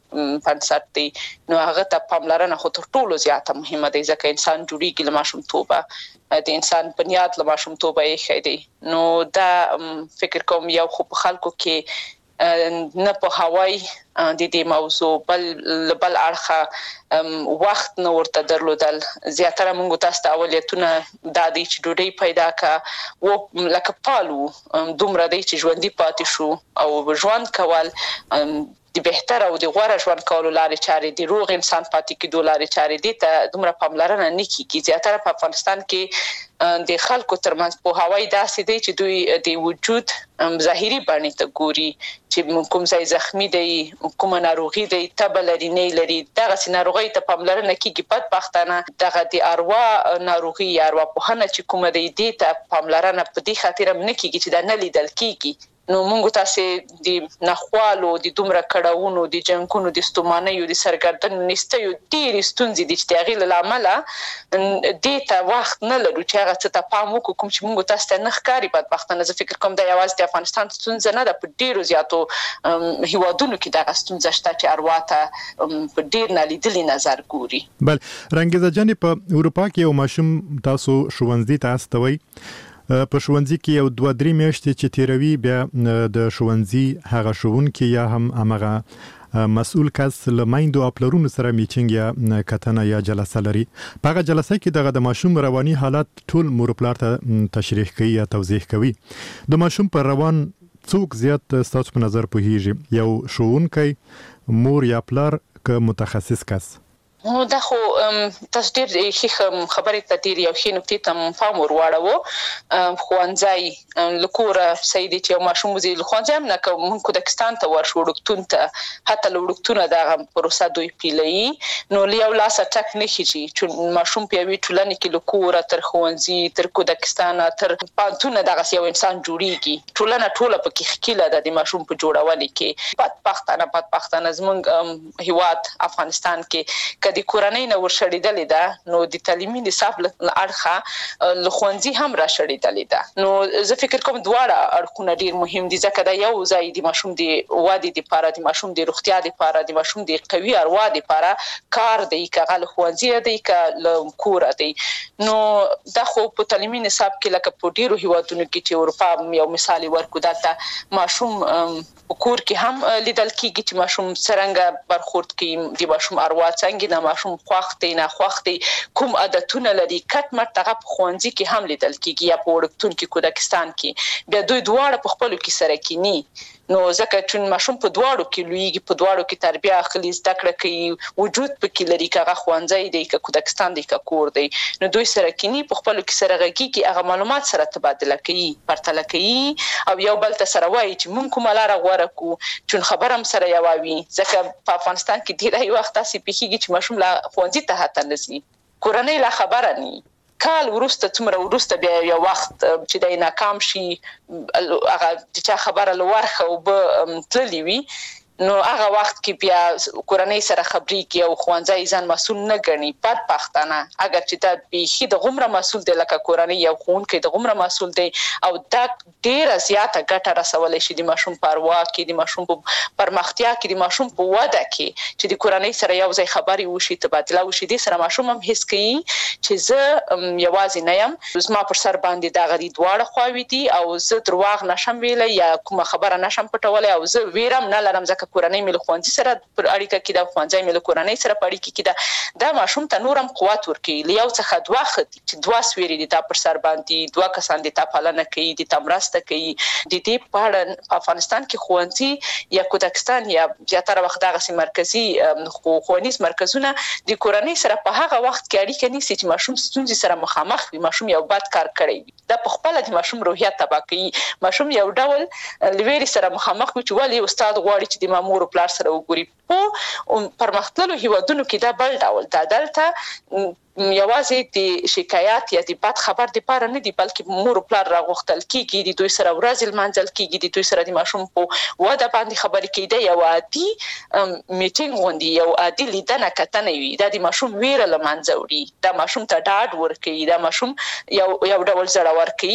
بنسټ دی نو هغه ته پاملرنه خو تر ټولو زیاته مهمه ده ځکه انسان جوړیږي له ماشومتوبه د انسان بنیاد له ماشومتوبه یې خېدي نو دا فکر کوم یو خو په خلکو کې نه په هواي د دې موضوع بل بل اړخه وخت نو ورته درلودل زیاتره موږ تاسو ته اولیتونه د دې چې ډوډۍ پیدا کا و لکه پالو دومره دی چې ژوندۍ پاتې شو او ژوند کول د بهتر او د غوړه ژوند کولو لارې چارې د روغ انسان پاتې کېدو لارې چارې دي ته دومره پاملرنه نه کیږي زیاتره په افغانستان کې د خلکو ترمنځ په هواي داسې دی چې دوی د وجود ظاهري باندې ته ګوري چې کوم ځای زخمی دی کوم ناروغي دی تبه لري نه لري دغه ناروغي ته پاملرنه کیږي پد پختانه دغه د اروا ناروغي یا اروا په هنه چې کوم دی دې ته پاملرنه په دې خاطر هم نه کیږي چې دا نه لیدل کیږي نو موږ تاسو د نخوالو د دومره کډاونو د جنگونو د ستومانیو د سرګردن نشته یو ډیر ستونزې د چتاغي لامل د ته وخت نه لرو چې هغه څه ته پام وکړو کوم چې موږ تاسو ته نه ښکاری په پښتنه زه فکر کوم د یوازې د افغانستان ستونزه نه ده په ډیرو زیاتو هیوادونو کې دا ستونزه شته چې ارواته په ډیر نه لیدلې نظر ګوري بل رنګیزه جنې په اروپا کې یو ماشوم تاسو شوونځي ته استوي په شوونځي کې یو دوه درې میاشتې چې تیروي بیا د شوونځي هغه شوونکي یا هم هغه مسؤل کس لمایندو خپلونو سره میټینګ یا کتنه یا جلسه لري په هغه جلسه کې دغه د ماشوم رواني حالت ټول مور پلار ته تشریح کوي یا توضیح کوي د ماشوم پر روان څوک زیات ستاسو په نظر پوهیږي یو شوونکی مور یا پلار که متخصص کس نو دا خو تاسو ډیر ښه خبرې ته ډیر یو ښه نکته ته پام ورواړو خوانځي لکوره سیدی چې ماشوم وزي خوانځي هم نه کوم کوډکستان ته ورشو وړکتون ته حتی وړکتونه دا پروسه دوی پیلي نو لیو لاس ټک نه کیږي چې ماشوم په وی ټولنه کې لکوره تر خوانځي تر کوډکستان تر پانتونه دغه یو انسان جوړیږي ټولنه ټوله په کې خکیله ده د ماشوم په جوړولو کې پات پختانه پات پختانه زمونږ هیواد افغانستان کې د کورنۍ نه ورشړېدلې ده نو د تعلیمي نصاب لارخه لخوانځي هم را شړېدلې ده نو زه فکر کوم دواړه اړخونه ډیر مهم دي ځکه دا یو ځای د ماشوم د وادي د لپاره د ماشوم د روغتیا لپاره د ماشوم د قوي اروا لپاره کار دی کغه لخوانځي دی ک کور دی نو دا خو په تعلیمي نصاب کې لکه په ډیرو هیوادونو کې چې اروپا یو مثال ورکو دلته ماشوم کور کې هم لیدل کیږي چې ماشوم څنګه برخورد کوي د ماشوم اروا څنګه ماشوم خوښتي نه خوښتي کوم عادتونه لري کټ مټ هغه په خوانځي کې هم لیدل کیږي یا په وړکتون کې کوډکستان کې بیا دوی دواړه په خپل کې سره کینی نو ځکه چې ماشوم په دواړو کې لویږي په دواړو کې تربیه اخلي زده کړه کوي وجود په کې لري کغه خوانځي دی ک کوډکستان دی ک کور دی نو دوی سره کینی په خپل کې سره غږی کې هغه معلومات سره تبادله کوي پرتله کوي او یو بل ته سره وایي چې مونږ کومه لار غوړه کو چې خبرم سره یووي ځکه په افغانستان کې ډیری وخت تاسو پیخیږي چې ماشوم لا خوانځي ته هته نسی کورنۍ لا خبره ني کال ورسته څومره ورسته بیا یو وخت چې دای ناکام شي هغه چې خبره لورخه او به تللی وي نو هغه وخت کې بیا کورنۍ سره خبري کې او خوانځي ځان مسول نه ګڼي پات پختانه اگر چې دا به د غمره مسول دی لکه کورنۍ یو خون کې د غمره مسول دی او دا ډیره زیاته ګټه رسول شي د ماشوم پروا کې د ماشوم په پرمختیا کې د ماشوم په واده کې چې د کورنۍ سره یو ځای خبري وشي تبادله وشي د سره ماشوم هم هیڅ کوي چې زه یوازې نه يم زما پر سر باندې دا غړي دواړه خواوي دي او زه درواغ نشم ویلای یا کومه خبره نشم پټولای او زه ویرم نه لرم ځکه کورنۍ مل خوانځي سره پر اړیکه کې د خوانځي مل کورنۍ سره په اړیکه کې دا د ماشوم ته نورم قوت ورکړي لیاو څخه دوه خت چې دوه سویری دي تا پر سر باندې دوه کسان دي تا پالنه کوي دي تمرسته کوي د دې په اړه افغانستان کې خوانځي یا کوډکستان یا زیاتره وخت دغه سي مرکزی خوانیز مرکزونه د کورنۍ سره په هغه وخت کې اړیکه نیسي چې ماشوم ستونزې سره مخامخ وي ماشوم یو بد کار کړی دا په خپل د ماشوم روحیه تباہ کوي ماشوم یو ډول لویری سره مخامخ وي چې ولی استاد غواړي چې د مامور پلار سره وګوري په پرمختللو هیوادونو کې دا بل ډول دا دلته یوازې د شکایت یا د بد خبر د پاره نه دی بلکې مور پلار راغختل کیږي د دوی سره ورځ المنځل کیږي د دوی سره د ماشوم په واده باندې خبرې کیده یو عادي میټینګ غونډي یو عادي لیدنه کتنه وي دا د ماشوم ویره لمنځه وړي دا ماشوم ته ډاډ ورکوي دا ماشوم یو یو ډول زړه ورکوي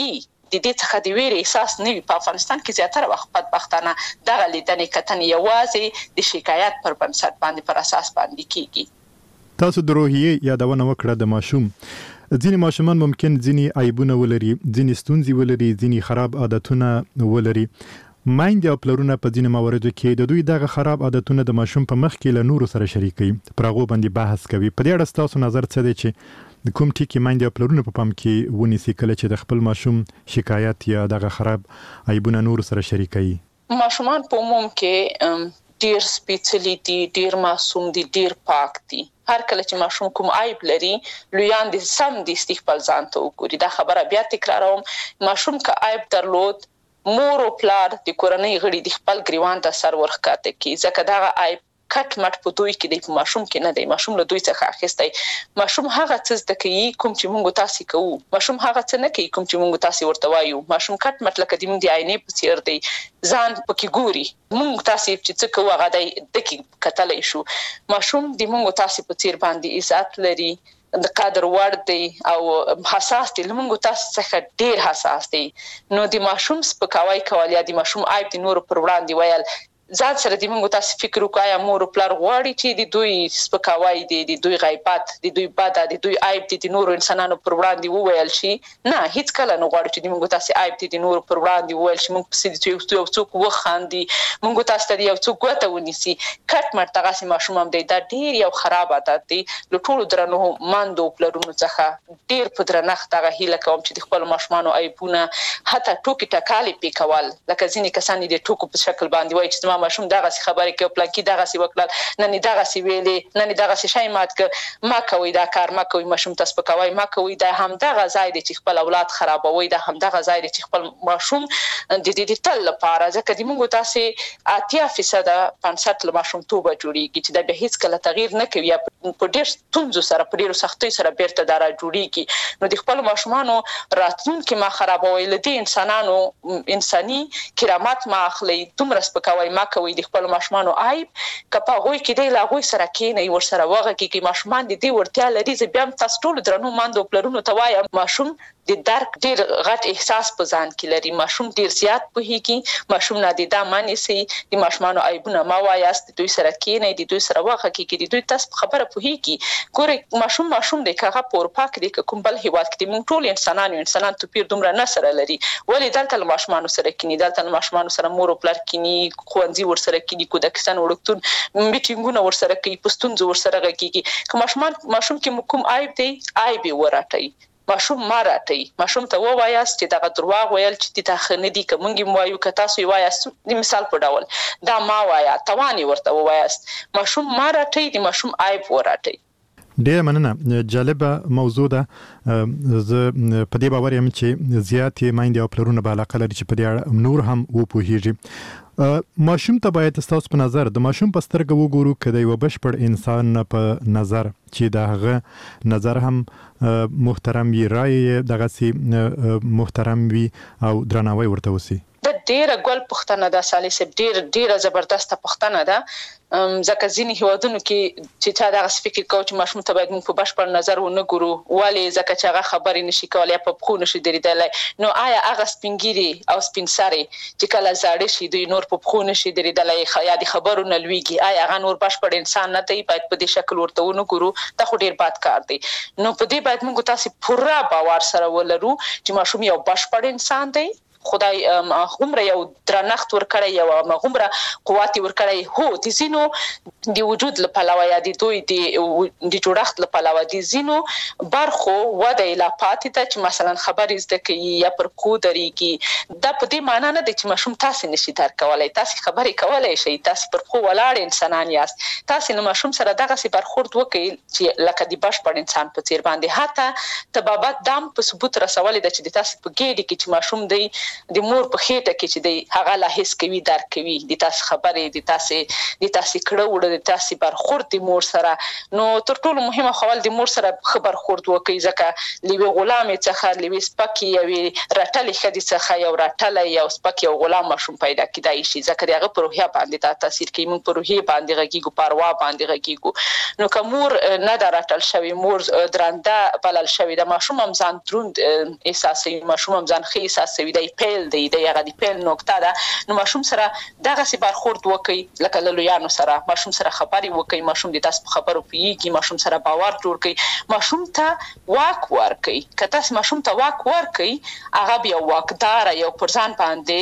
د دې څخه د ویرې احساس نه وي. په افغانستان کې زیاتره وخت بدبختانه دغه لیدنې کتنې یوازې د شکایت پر بنسټ باندې پر اساس باندې کیږي. تاسو د روحیې یادونه وکړه د ماشوم. ځینې ماشومان ممکن ځینې عیبونه ولري، ځینې ستونزې ولري، ځینې خراب عادتونه ولري. مایندې او پلرونه په ځینې مواردو کې د دوی دغه خراب عادتونه د ماشوم په مخ کې له نورو سره شریکوي، پر هغو باندې بحث کوي. په دې اړه ستاسو نظر څه دی چې د کوم ټکي مایندې او پلرونه په پام کې ونیسي کله چې د خپل ماشوم شکایت یا دغه خراب عیبونه نورو سره شریکوي؟ ماشومان په عموم کې ډیر سپیڅلي دي، ډیر معصوم دي، ډیر پاک دي. هر کله چې ماشوم کوم عیب لري، لویان دي سم دي خپل ځان ته وګوري. دا خبره بیا تکراروم، ماشوم که عیب درلود، مور او پلار د کورنۍ غړي د خپل ګریوان ته سر ورخکاته کی، ځکه دا عیب کټ مټ په دوی کې د ماشوم کې نه دی. ماشوم له دوی څخه اخیستی. ماشوم هغه څه زده کوي کوم چې موږ تاسو کوو. ماشوم هغه څه نه کوي کوم چې موږ تاسو ورته وایو. ماشوم کټ مټ لکه د موږ د عینې په څیر دی، ځان پکې ګوري. موږ تاسو چې څه کوو هغه د دقیق کتلای شو. ماشوم د موږ تاسو په څیر باندې عزت لري، د قدر وړ دی او حساس دی. لمونږ تاسو څخه ډیر حساس دی. نو د ماشوم سپکاوی کول یا د ماشوم عیب د نورو پر وړاندې ویل، ځان سره د موږ تاسو فکر وکړئ مور او پلار غواړي چې د دوی سپکاوی دي، د دوی غیبت، د دوی بد، د دوی عیب دي د نورو انسانانو پر وړاندې وویل شي. نه، هیڅ کله نه غواړي چې د موږ تاسو عیب دي د نورو پر وړاندې وویل شي. موږ پسې د یو څوک وخاندي، موږ تاسو ته یو څوک ګوته ونیسي. کټ مټ دغسې ماشوم هم دی. دا ډیر یو خراب عادت دی. له ټولو درنو ماندو پلرونو څخه ډیر په درنښت دغه هیله کوم چې د خپلو ماشومانو عیبونه حتی ټوکې ټکالې پې کول، لکه ځینې کسان د ټوکو په شکل باندې وایي چې زما ماشوم دغسې خبرې کوي، پلانکي دغسې وکړل، نن یې دغسې ویلې، نن یې دغسې شی مات کړ. ما کوئ دا کار، ما کوئ ماشوم ته سپکوئ، ما کوئ. دا همدغه ځای دی چې خپل اولاد خرابوئ. دا همدغه ځای دی چې خپل ماشوم د دې د تل لپاره، ځکه د موږ تاسې اتیا فیصده بنسټ له ماشومتوبه جوړېږي چې دا بیا هېڅکله تغییر نه کوي، یا په ډېر ستونزو سره په ډېرو سختیو سره بېرته دا راجوړېږي. نو د خپلو ماشومانو راتلونکي ما خرابوئ، له دې انسانانو انساني کرامت ما اخلئ، دومره سپکوئ ما کوئ. د خپلو ماشومانو عیب که په هغوی کې دی له هغوی سره کښېنئ، ورسره وغږېږئ. ماشومان د دې وړتیا لري. زه بیا هم تاسو ټولو درنو ماندو پلرونو ته وایم، ماشوم د درک ډیر غټ احساس په ځان کې لري. ماشوم ډیر زیات پوهیږي. ماشوم نه د دا معنی سي د ماشومانو عیبونه ما وایاست، دوی سره کېنئ، د دوی سره وغږېږئ، د دوی تاسو خبره پوهیږي. ګورئ ماشوم ماشوم دی، که هغه په اروپا کې دی که کوم بل هیواد کې دی، موږ ټول انسانان یو. انسانان توپیر دومره نه سره لري. ولې دلته له ماشومانو سره کېني، دلته له ماشومانو سره مور او پلار کېني، ښوونځي ورسره کېني، کودکستان وړکتون میټینګونه ورسره کوي، په ستونزو ورسره غږېږي. که ماشومان ماشوم کې کوم عیب دی، عیب یې ورټئ. ماشوم ما راټئ. ماشوم ته ووایاست چې دغه درواغ ویل چې دې ته ښه نه دي، که موږ یې ووایو که تاسو یې وایاست، د مثال په ډول دا ما وایه، توان یې ورته ووایاست. ماشوم ما راټئ، د ماشوم عیب وراټئ. ډیره مننه. جالبه موضوع ده. زه په دې باور یم چې زیاتې میندې او پلرونه به علاقه لري چې په دې اړه نور هم وپوهیږي. ماشوم ته باید ستاسو په نظر د ماشوم په سترګه وګورو که د یوه بشپړ انسان په نظر چې د هغه نظر هم محترم وي، رایې یې دغسې محترم وي او درناوی ورته وسي. دا ډیره ګل پوښتنه ده سالي صاحب، ډیره ډیره زبردسته پوښتنه ده. ځکه ځینې هیوادونو کې چې چا دغسې فکر کوي چې ماشوم ته باید موږ په بشپړ نظر ونه ګورو. ولې؟ ځکه چې هغه خبرې نشي کولی یا په پښو نشي درېدلی. نو آیا هغه سپین ږیري او سپین سرې چې کله زاړه شي دوی نور په پښو نشي درېدلی یا د خبرو نه لویږي، آیا هغه نور بشپړ انسان نه دی؟ باید په دې شکل ورته ونه ګورو. دا خو ډېر بد کار دی. نو په دې باید موږ تاسې پوره باور سره ولرو چې ماشوم یو بشپړ انسان دی. خدای هغومره یو درنښت ورکړی، یو هغومره قوت یې ورکړی. هو د ځینو د وجود له پلوه یا د دوی د جوړښت له پلوه د ځینو برخو وده یې لا پاتې ده چې مثلا خبرې زده کوي یا پر پښو درېږي. دا په دې معنا نه دی چې ماشوم تاسې نشي درک کولی. تاسې خبرې کولی شئ، تاسې پر پښو ولاړ انسانان یاست. تاسې له ماشوم سره دغسې برخورد وکړئ چې لکه د بشپړ انسان په څېر باندې. حتی طبابت دا هم په ثبوت رسولې ده چې د تاسې په ګېډې کې چې ماشوم دی، د مور په خېټه کې چې دی، هغه لا حس کوي، درک کوي د تاسې خبرې، د تاسې د تاسې کړه وړه د تاسو برخورد د مور سره. نو تر ټولو مهمه خبره د مور سره خبر خورد وکي ځکه لوي غلام څخه لوي سپکی یو رټل خدي څخه یو رټل یو سپکی یو غلام مشوم پیدا کیدای شي ځکه دغه پروهیا باندې دا تاثیر کوي موږ پروهیا باندې غږیږو پروا باندې غږیږو. نو کومور نه درټل شوی مور درنده بلل شوی د مشوم هم ځان دروند احساسي مشوم هم ځان خې احساسوي د پیل دی د هغه د پیل نقطه ده. نو مشوم سره دغه سی برخورد وکي لکه لویانو سره مشوم سره خبري وکي مشوم د تاسو خبرو پیږي مشوم سره باور جوړ کړي مشوم ته واک ورکي کته مشوم ته واک ورکي هغه بیا واکدار یو پرځان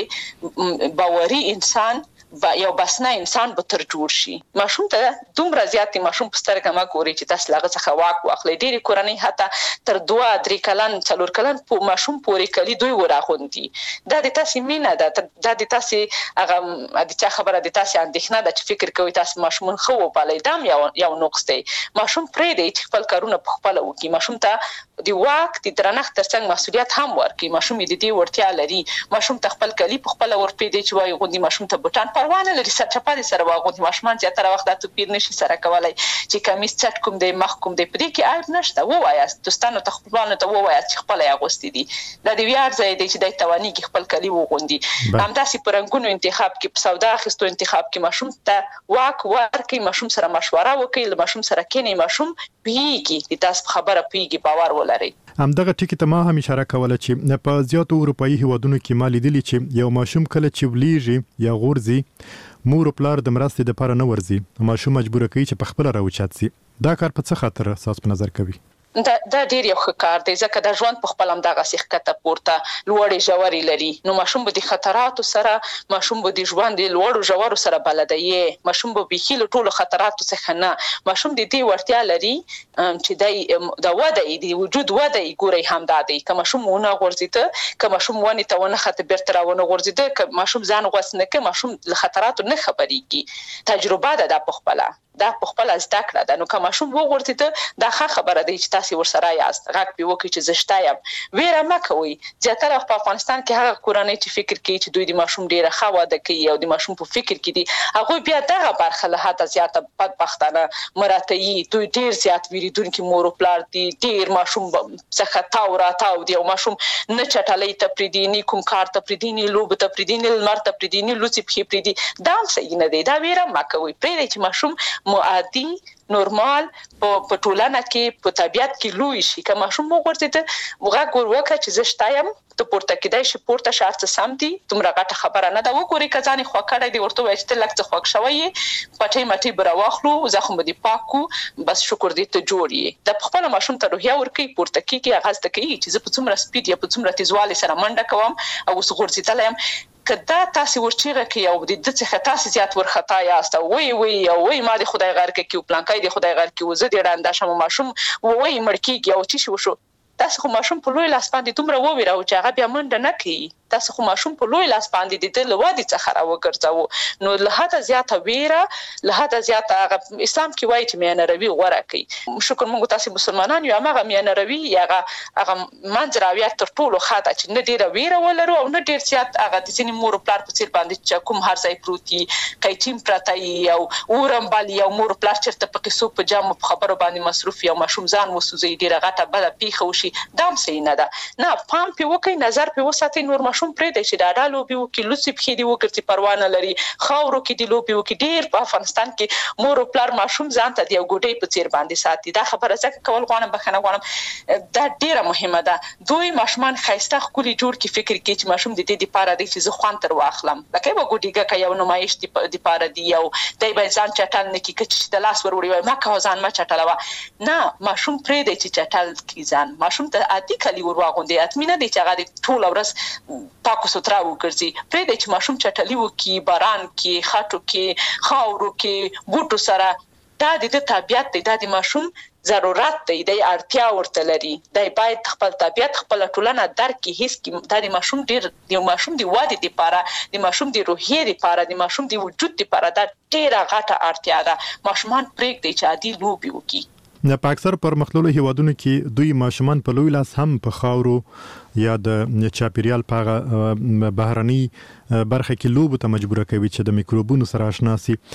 باندې باوري انسان با یو بسنه انسان به تر جوړ شي. ماشوم ته دومره زیات ماشوم په سترګه ما ګوري چې تاسو لاغه څخه واک واخلي. ډېری کورنۍ حتی تر دوه درې کلن څلور کلن په ماشوم پورې کلی دوی وراغوندي. دا د تاسو مینه ده دا د تاسو هغه د چا خبره د تاسو اندېښنه ده چې فکر کوي تاسو ماشوم خو وپالي دام یو یو نقص دی. ماشوم پرې دی چې خپل کارونه په خپل وکړي. ماشوم ته د واک د درنښت ترڅنګ مسؤلیت هم ورکړي. ماشوم د دې ورتیا لري. ماشوم ته خپل کلی په خپل ورپې دی چې وایي غوندي ماشوم ته بوتان پروانه لري سچپا دي سره واغوندي ماشومان چې تر وخت ته پیر نشي سره کولای چې کمیس چټ کوم دی مخ کوم دی پدې کې عیب نشته. و وایاست دوستانو ته خپلوانو ته و وایاست چې خپل یې اغوستي دي د دې ویار ځای دی چې د توانی کې خپل کلی وغوندي. همداسې پرنګونو انتخاب کې په سودا اخیستو انتخاب کې ماشوم ته واک ورکړي ماشوم سره مشوره وکړي له ماشوم سره کینې ماشوم پیږي د تاسو خبره پیږي باور ولري. همدغه ټکی ته ما هم اشاره کوله چې په زیاتو اروپایي هیوادونو کې ما لیدلی چې یو ماشوم کله چې ولیږي یا غورځي مور او پلار د مرستې لپاره نه ورځي ماشوم مجبور کوي چې په خپل راوچات سي. دا کار په څه خاطر اساس په نظر کوي؟ دا دا ډیر یو ښه کار دی ځکه د ژوند په خپل هم دغه سیخته پورته لوړې ژورې لري. نو ماشوم به د خطراتو سره ماشوم به د ژوند د لوړو ژورو سره بلد دی. ماشوم به به خېل ټولو خطراتو څخه نه ماشوم د دې ورتیا لري چې د د وده د وجود وده ګوري هم دا دی. که ماشوم ونه غورځیده که ماشوم ونه ته ونه خط بیرته راونه غورځیده که ماشوم ځان غوسنه که ماشوم له خطراتو نه خبرېږي. تجربه ده د په خپل دا په خپل زده کړه ده. نو که ماشوم وغورځیده دا ښه خبره ده چې تاسو ورسره یاست غږ به وکړي چې زه شته یم. ویره مه کوئ. زیاتره په افغانستان کې هغه کورنۍ چې فکر کوي چې دوی د ماشوم ډیره ښه واده کوي او د ماشوم په فکر کې دي هغوی بیا دغه برخه له حده زیاته بدبختانه مراتعي دوی ډیر زیات ویریدونکي مور او پلار دي ډیر ماشوم څخه تاو راتاو دي او ماشوم نه چټلۍ ته پرېږدي نه کوم کار ته پرېږدي نه لوبو ته پرېږدي نه لمر ته پرېږدي نه لوڅې پښې پرېږدي. دا هم صحیح نه دی. دا ویره مه کوئ. پرېږدئ چې ماشوم معادي نورمال په ټولنه کې په طبيعت کې لوی شي. که ماشوم وغورځیده وغږ ور وکړه چې زه شته یم ته پورته کېدای شي پورته شي هر څه سم دي دومره غټه خبره نه ده. وګورئ که ځان یې خوږ کړی دی ورته ووایه چې ته لږ څه خوږ شوی یې پټۍ مټۍ به راواخلو زخم به دې پاک کړو بس شکر دې ته جوړ یې. د خپله ماشوم ته روحیه ورکوي پورته کېږي هغه زده کوي چې زه په څومره سپیډ یا په څومره تیزوالي سره منډه کوم او اوس غورځېدلی یم. که دا تاسو ورچیغه کوي او د دې څخه تاسو زیات ورخطا یاست او وی وی او وی ما د خدای غر کې او پلانکای د خدای غر کې وزه د ډاندا شم ماشوم وی مړکیږي او چی شو شو تاسو خو ماشوم په لوی لاس باندې دومره وویره او چې هغه بیا منډه نه کوي. تاسو خو ماشوم په لوی لاس باندې د دې لوادي څخه راوګرځاو. نو له حده زیاته ویره له حده زیاته هغه اسلام کې وایي چې میانه روي غوره کوي. شکر موږ تاسو مسلمانان یو هغه میانه روي هغه هغه منځراویه تر ټولو خاطه چې نه ډیره ویره ولرو او نه ډیر زیات هغه د ځینې مور پلار په څیر باندې چې کوم هر ځای پروتي کایټیم پرتای او اورم بالی او مور پلار چرته په قصو په جامو په خبرو باندې مصروف یا ماشوم ځان وسوځي ډیره غټه بل پیخه وشي. دام صحیح نه ده. نه پام په وکي نظر په وساتي نور ماشوم پرې دی چې دا ډالو به وکي لوڅي په دې وکړي پروانه لري خاورو کې دی لوبي وکي ډیر په افغانستان کې مور او پلار ماشوم ځان ته دی ګوډي په څیر باندې ساتي. دا خبره ځکه کول غواړم بخنه غواړم دا ډیره مهمه ده. دوی ماشومان خایسته خولي جوړ کی فکر کوي چې ماشوم د دې لپاره دی چې زه خوان تر واخلم لکه به ګوډیګه کوي یو نمایش دی لپاره دی یو دای به ځان چټل نه کی چې د لاس ور وړي ما کا ځان ما چټلوا نه ماشوم پرې دی چې چټل کی ځان ماشوم ته عادي کلی ور واغوندي اتمنه دی چې هغه ټول ورځ پاکو سترا وګرځي. پرې دی چې ماشوم چټلی وکي باران کې خاطو کې خاورو کې بوټو سره دا د طبيعت دی. دا د ماشوم ضرورت دی د اړتیا ورته لري. دا باید خپل طبيعت خپل ټولنه درک کې هیڅ کې دا د ماشوم ډیر د ماشوم د واده لپاره د ماشوم د روحي لپاره د ماشوم د وجود لپاره دا ډیره غټه اړتیا ده. ماشومان پرېږ دی چې عادي لوبي وکي. نه په اکثر پرمختللو هیوادونو کې دوی ماشومان په لوی لاس هم په خاورو یا د چاپیریال په بهرني برخه کې لوبو ته مجبور کوي چې د میکروبونو سره آشنا سي.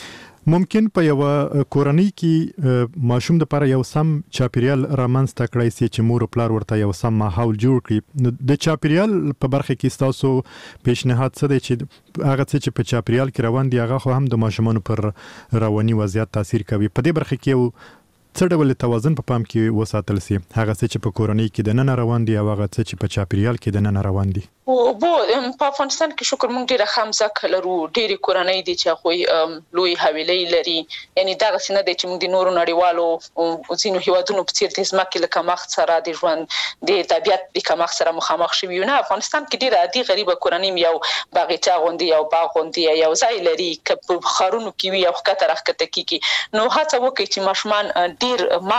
ممکن په یو کورنۍ کې ماشوم د لپاره یو سم چاپیریال رامنځته کړی سي چې مور او پلار ورته یو سم ماحول جوړ کړي. د چاپیریال په برخه کې تاسو پیشنهاد څه دی چې هغه څه چې په چاپیریال کې روان دي هغه خو هم د ماشومانو پر رواني وضعیت تاثیر کوي. په دې برخه کې یو څه ډول توازن په پام کې وساتل سي، هغه څه چې په کورنۍ کې د نن روان دي او هغه څه چې په چاپیریال کې د نن روان دي. او بو په افغانستان کې شکر مونږ ډیره خامزه کلرو ډیره کورنۍ دي چې خو لوی حویلۍ لري، یعنی دا غسنه دي چې موږ د نورو نړیوالو او ځینو هیوادونو په څیر د ځمکې له کمښت سره د ژوند د طبيعت د کمښت سره مخامخ شوي یو. نه افغانستان کې ډیره عادي غریبه کورنۍ یو باغچه غوندي یو باغ غوندي یو ځای لري چې په خارونو کې وي او خطر راخته کیږي. نو هڅه وکړي چې ماشومان ډیر ما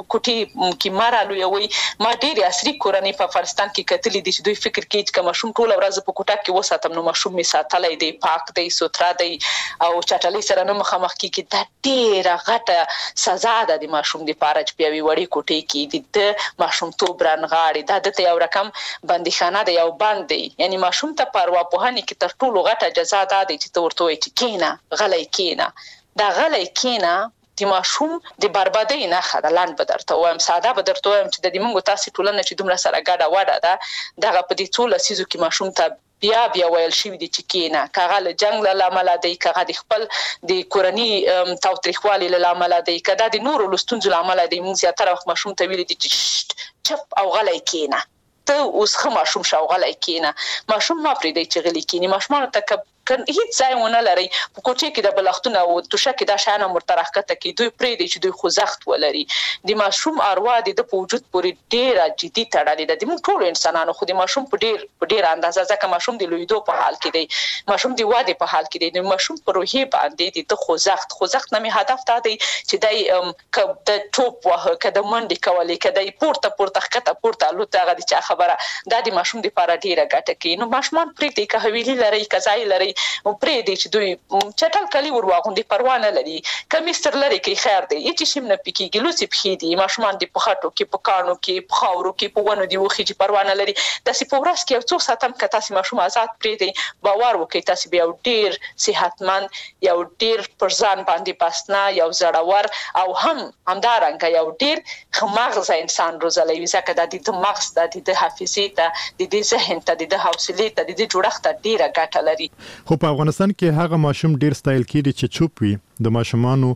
کوټي کې مارالو یوي ما ډیر عصري کورنۍ په افغانستان کې کتلې دي چې دوی فکر کوي چې ماشوم ټول ورځ په کوټه کې وساتم نو ماشوم می ساتلای دی پاک دی سوترا دی او چټلې سره نه مخامخ کیږي. دا ډیره غټه سزا ده د ماشوم د پاره چې پیوي وړي کوټه کې د ماشوم تو برانغاړي دا د یو رقم بندیخانه دی یو باندې، یعنی ماشوم ته پروا پوهنه کې تر ټولو غټه جزا ده چې تو ورته وي چې کینا غلای کینا دا غلای کینا د ماشوم د بربادۍ نه خدلان بدرته وایم ساده بدرته وایم چې د دې مونږ تاسو ټولنه چې دومره سره ګډه وډه ده دغه په دې ټول سيزو کې ماشوم ته بیا بیا ویل شي دي چې کینا کاغه له جنگ له عمل دی کاغه د خپل د کورنۍ توتریخوالي له عمل دی کدا د نورو لستونځ له عمل دی مونږ زیاتره وخت ماشوم ته ویل دي چې چپ او غلای کینا ته اوس خه ماشوم شاو غلای کینا ماشوم ما پرې دی چې غلی کینی ماشوم ته کن هیڅ ځای ونه لري په کوټه کې د بلختونه او توشه کې د شانه مرترخته کې دوی پرې دي چې دوی خوځښت ولري. د ماشوم اروا د په وجود پورې ډیره جدي تړلې ده. د موږ ټول انسانانو خو د ماشوم په ډیر په ډیر اندازه ځکه ماشوم د لویدو په حال کې دی ماشوم د واده په حال کې دی د ماشوم په روحي باندې د خوځښت خوځښت نه می هدف دا دی چې دای ک د ټوپ وه کده منډي کولې کده پورته پورته خته پورته لوته غدي چې خبره دا د ماشوم د پاره ډیره ګټه کوي. نو ماشومان پرې دي که حویلي لري کزای لري او پرې دي چې دوی چټل کلی ور واغوندي پروا نه لري کمیستر لري کې خیر دی هیڅ شي نه پکېږي لوسی پخې دي ماشومان د پخاټو کې پکانو کې پخاورو کې په ونو دی وخی چې پروا نه لري د سی پورس کې یو څو ساتم که تاسو ماشوم آزاد پرې دی باور وکړئ تاسو بیا ډیر صحتمند یو ډیر پرځان باندې پاسنا یو زړور او هم همدارنګ یو ډیر خماغز انسان روزلوي ځکه د دې مغز د دې حافظې ته د دې ذهن ته د حوصلې ته د دې جوړښت ډیره ګټه لري. خو په افغانستان کې هغه ماشوم ډیر سټایل کړي چې چوپ وي د ماشومانو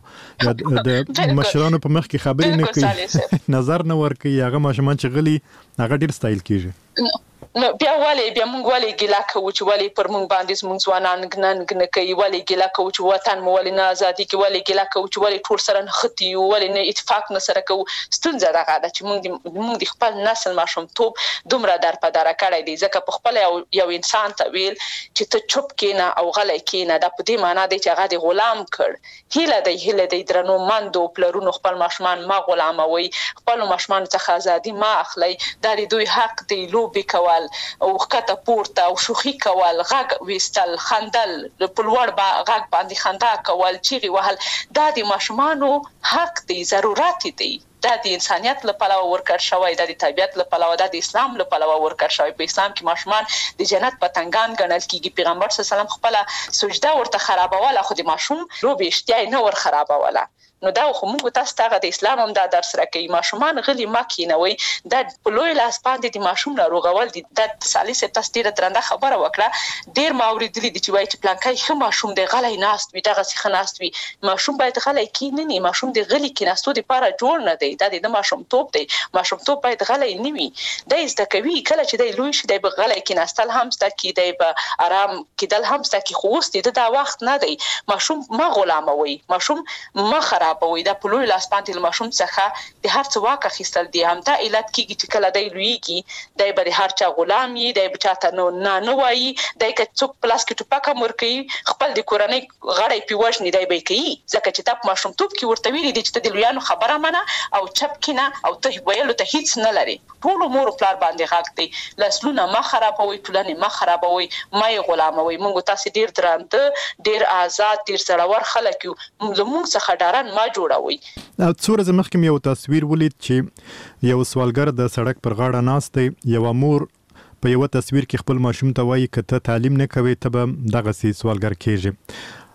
د مشرانو په مخ کې خبرې نه کوي نظر نه ور کوي هغه ماشومان چې غلي هغه ډیر سټایل کیږي. نو بیا ولې بیا مونږ ولې ګیلا کوو چې ولې پر مونږ باندې مونږ ځوانان ګنن نه کوي ولې ګیلا کوو چې وطن مو ولې نه ازادي کې ولې ګیلا کوو چې ولې ټول سره نه ختی ولې نه اتفاق نه سره کوو. ستونزه دغه ده چې مونږ مونږ د خپل نسل ماشوم توپ دومره در په دره کړی دی ځکه په خپل یو یو انسان ته ویل چې ته چوپ کینا او غلی کینا دا په دې معنی دی چې هغه د غلام کړ هیله دی هیله دی درنو مندو پلرونو خپل ماشومان ما غلاموي خپل ماشومان څخه ازادي ما اخلي دا دوی حق دی لوبي کول او خطه پورته او شوخي کول غږ وستل خندل په لوړ غږ باندې خندا کول چیغي وهل دا د ماشومانو حق دی ضرورت دی دا د انسانيت لپاره ورکړ شوی دا د طبيعت لپاره دا د اسلام لپاره ورکړ شوی. په اسلام کې ماشومان د جنت پتنګان ګڼل کیږي. پیغمبر صلی الله علیه وسلم خپل سجده ورته خرابوله خو د ماشوم روبي اشتیای نه ور خرابوله. نو دا خو موږ تاسو ته د اسلام هم دا درس راکوي ماشومان غلي ماکینوي دا په لوی لاس باندې د ماشوم ناروغول دي د سالسه تاسو ډیره درنده خبره وکړه ډیر ماورید دي چې وایي چې پلانکای خو ماشوم د غلای ناست وي دغه څه خناست وي ماشوم باید غلای کینې نه ماشوم د غلي کیناستو د پاره جوړ نه دی دا د ماشوم توپ دی ماشوم توپ باید غلای نه وي د زده کوي کله چې د لوی شي د غلای کیناستل هم ست کی دی په آرام کېدل هم ست کی خوست دي دا وخت نه دی ماشوم ما غلاموي ماشوم ما خراب په دا په لوی لاس باندې ماشوم څخه د هر څه واکه خستل دي هم دا علت کیږي چې کله دی لویږي دای به هر چا غلام یي دای به چاته نو نه نه وایي دای که څوک پلاس کې ټوپک مور کوي خپل د کورنۍ غړې پیوښنی دی به کوي ځکه چې تاسو ماشوم توپ کې ورته ویلي دي چې د لویانو خبره منه او چپ کینه او ته ویلو ته هیڅ نه لري ټول مور پلار باندې حق دی لاسلونه ما خرابوي ټولنه ما خرابوي ما غلاموي موږ تاسو ډیر درانده ډیر آزاد ډیر سړور خلک یو موږ څخه ډارن ما جوړوي. څو ورځې مخکې یو تصویر ولید چې یو سوالګر د سړک پر غاړه ناست دی یو مور په یو تصویر کې خپل ماشوم ته وایي که ته تعلیم نه کوي ته به دغه سي سوالګر کېږي.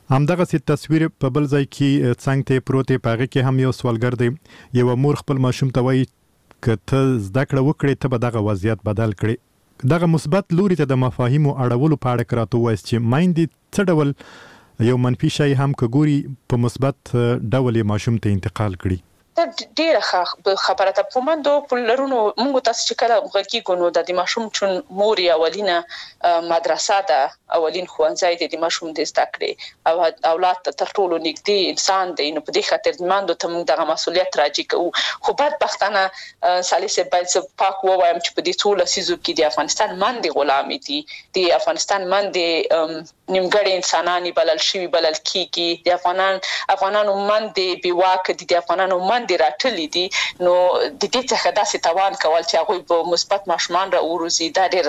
همدغه سي تصویر په بل ځای کې څنګه ته پروت پاغه کې هم یو سوالګر دی یو مور خپل ماشوم ته وایي کته زده کړه وکړي ته به دغه وضعیت بدل کړي دغه مثبت لوري ته د مفاهیمو اړولو په اړه کراته وایي چې مایندې څه ډول یو منفي شی هم کګوري په مثبت ډول ماشوم ته انتقال کړي ډیره خبره ته په مندو په لرونو موږ تاسو چې کله غږی نو د ماشوم چون مور اولینه مدرسه ده اولین ښوونځی د ماشوم د زده کړې او اولاد ته تر ټولو نږدې انسان دی نو په دې خاطر مندو ته موږ دغه مسولیت راځي کوو خو بدبختانه سالسه باید پاک ووایم چې په دې ټول سيزو کې د افغانستان مندي غلامي دي د افغانستان مندي نیمګړي انساناني بلل شي بلل کیږي د افغانان افغانانو مندي بیواک دي د افغانانو مندي د راټلې دي نو د دې څخه داسې توان کول چې هغه په مثبت ماشومان را وروزي دا ډېر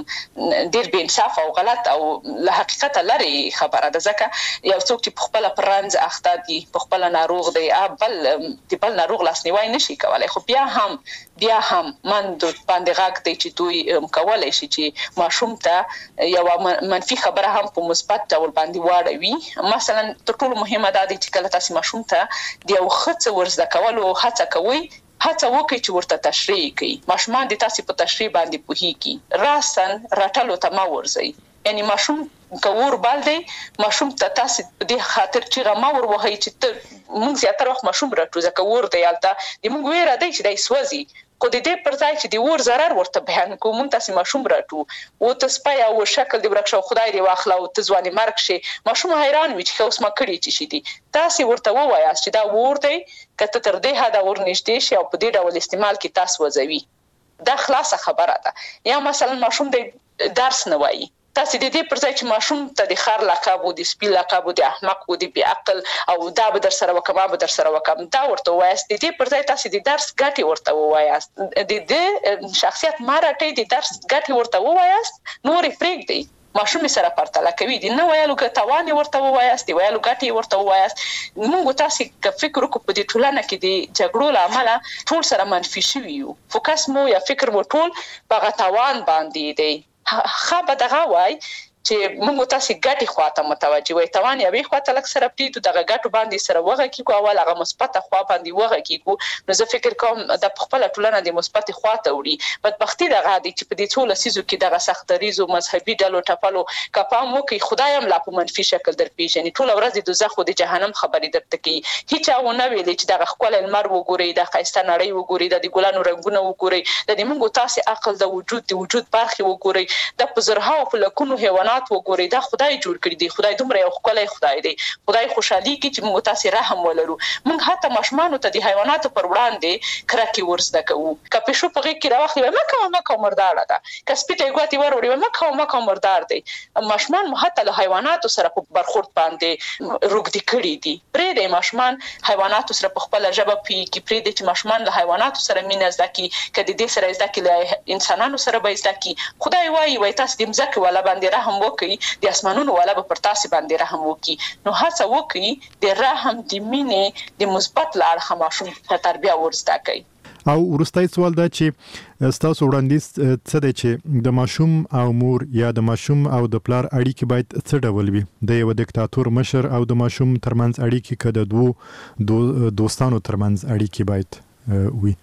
ډېر بې انصاف او غلط او له حقیقت لري خبره ده ځکه یو څوک چې په خپل پرانځ اخته دي په خپل ناروغ دی بل د بل ناروغ لاسنیوي نشي کولای خو بیا هم بیا هم من د باندې غاګ دی چې دوی کولای شي چې ماشوم ته یو منفي خبره هم په مثبت ډول باندې واړوي مثلا تر ټولو مهمه ده چې کله تاسو ماشوم ته د یو خڅ ورزده کول او هڅه کوي هڅه وکړي چې ورته تشریح کړي ماشومان د تاسو په تشریح باندې پوهیږي راسن راټلو ته ما ورځي یعنی ماشوم کوور بالدي ماشوم ته تاسو په دې خاطر چې غما ور وهي چې موږ زیاتره وخت ماشوم راټو ځکه ور دی یالته د موږ ویره دی چې دای سوځي خو د دې پر ځای چې د ور zarar ورته بیان کوم تاسو ماشوم راټو او ته سپای او شکل دی ورکشو خدای دی واخلا او ته ځواني مرګ شي ماشوم حیران وي چې اوس ما کړی چې شي دي تاسو ورته وایاست چې دا ور دی کته تر دې هدا ور نشته شي او په دې ډول استعمال کې تاسو وځوي دا خلاصه خبره ده یا مثلا ماشوم د درس نه وایي تاسو د دې پر ځای چې ماشوم ته د خار لقب او د سپی لقب او د احمق او د بی عقل او دا به در سره وکم به در سره وکم دا ورته وایاست د دې پر ځای تاسو د درس ګټي ورته وایاست د دې شخصیت مارټي د درس ګټي ورته وایاست نور پرېګ دی ماشوم سره پرتله کوي د نو ویلو ګټوان ورته وایاست دی ویلو ګټي ورته وایاست موږ تاسو ک فکر وکړو په دې ټولنه کې د جګړو لامل ټول سره منفي شوي یو فوکس مو یا فکر مو ټول په غټوان باندې دی خبره دغه وای چې موږ تاسو ګټي خواته متوجي وي توان یا وی خواته لک سره پټو دغه ګټو باندې سره وغه کیکو اول هغه مثبت خوا باندې وغه کیکو نو زه فکر کوم د خپل ټولنه د مثبت خواته وړي بدبختی دغه دي چې په دې ټول سيزو کې دغه سختريزو مذهبي ډلو ټپلو کپام مو کې خدایم لا په منفي شکل در پیژني ټول ورځ د دوزخ او د جهنم خبرې درته کوي هیڅ او نه ویلې چې دغه خپل المر وګوري د خيسته نړۍ وګوري د ګلانو رنگونه وګوري د دې موږ تاسو عقل د وجود د وجود برخه وګوري د پزرهاو په لکونو حیوانات وګوري دا خدای جوړ کړی دی خدای دومره یو خدای خدای دی خدای خوشحالي کی چې موږ تاسو رحم ولرو موږ حتی ماشومان ته د حیواناتو پر وړاندې کرکی ورزده کوو کپې شو په کې راوخلی مکه مکه مردار ده کسپټه ګوتی وروړي مکه مکه مردار دی ماشومان مو حتی له حیواناتو سره په برخورد باندې روګدي کړی دي پرې د ماشومان حیواناتو سره په خپل ژبه پی کې پرې د ماشومان له حیواناتو سره مینه زدکی کدي دې سره زدکی له انسانانو سره به زدکی خدای وایي وای تاسو دې مزکه ولا باندې رحم وکړي د اسمانونو والا به پر تاسو باندې رحم وکړي نو هڅه وکړي د رحم د مینې د مثبت لار خماشوم په تربیه ورسته کوي او ورستای سوال دا چې تاسو وړاندیز څه دی چې د ماشوم او مور یا د ماشوم او د پلار اړیکې باید څه ډول وي د یو دیکتاتور مشر او د ماشوم ترمنځ اړیکې کده دوه دو دوستانو ترمنځ اړیکې باید وي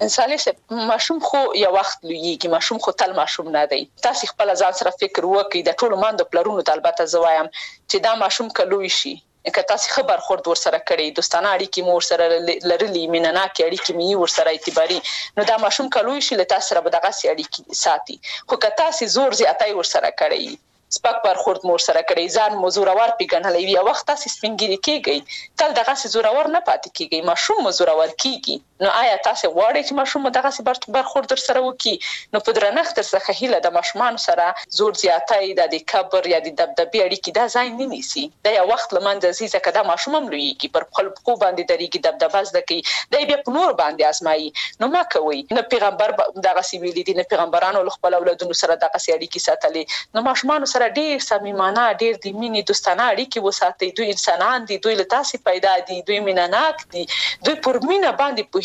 انساني ماشوم خو یو وخت لویږي ماشوم خو تل ماشوم نه دی تاسو خپل ځان سره فکر وکړئ د ټولو ماندو پلرونو ته البته زوایم چې دا ماشوم کلوي شي که تاسو خبر خورد ور سره کړی دوستانه اړیکې مو سره لرلې مینناکې اړیکې می ور سره اعتباري نو دا ماشوم کلوي شي له تاسو سره به دغه اړیکې ساتي خو که تاسو زور زیاتای ور سره کړی سپک برخورد مور سره کړی ځان مزورور پیګنلې وی وخت تاسو سپینګری کیږي تل دغه زورور نه پاتې کیږي ماشوم مزورور کیږي نو آیا تاسو غواړئ چې ماشوم دغه برخورد سره وکي نو په درنښت سره هیله د ماشومان سره زور زیاتای د کبر یا د دبدبې اړیکې دا ځای نه نیسي دا یو وخت لمنځه زی ځکه دا ماشوم هم لویږي پر خپل خو باندې درېږي دبدبه زده کوي دا بیا په نور باندې ازمایي نو ما کوي نه پیغمبر دغه سیویل دي نه پیغمبرانو خپل اولادونو سره دغه اړیکې ساتلې نو ماشومان سره ډیر صمیمانه ډیر د مینې دوستانه اړیکې وساتي دوی انسانان دي دوی له تاسو پیدا دي دوی مینناک دي دوی پر مینه باندې په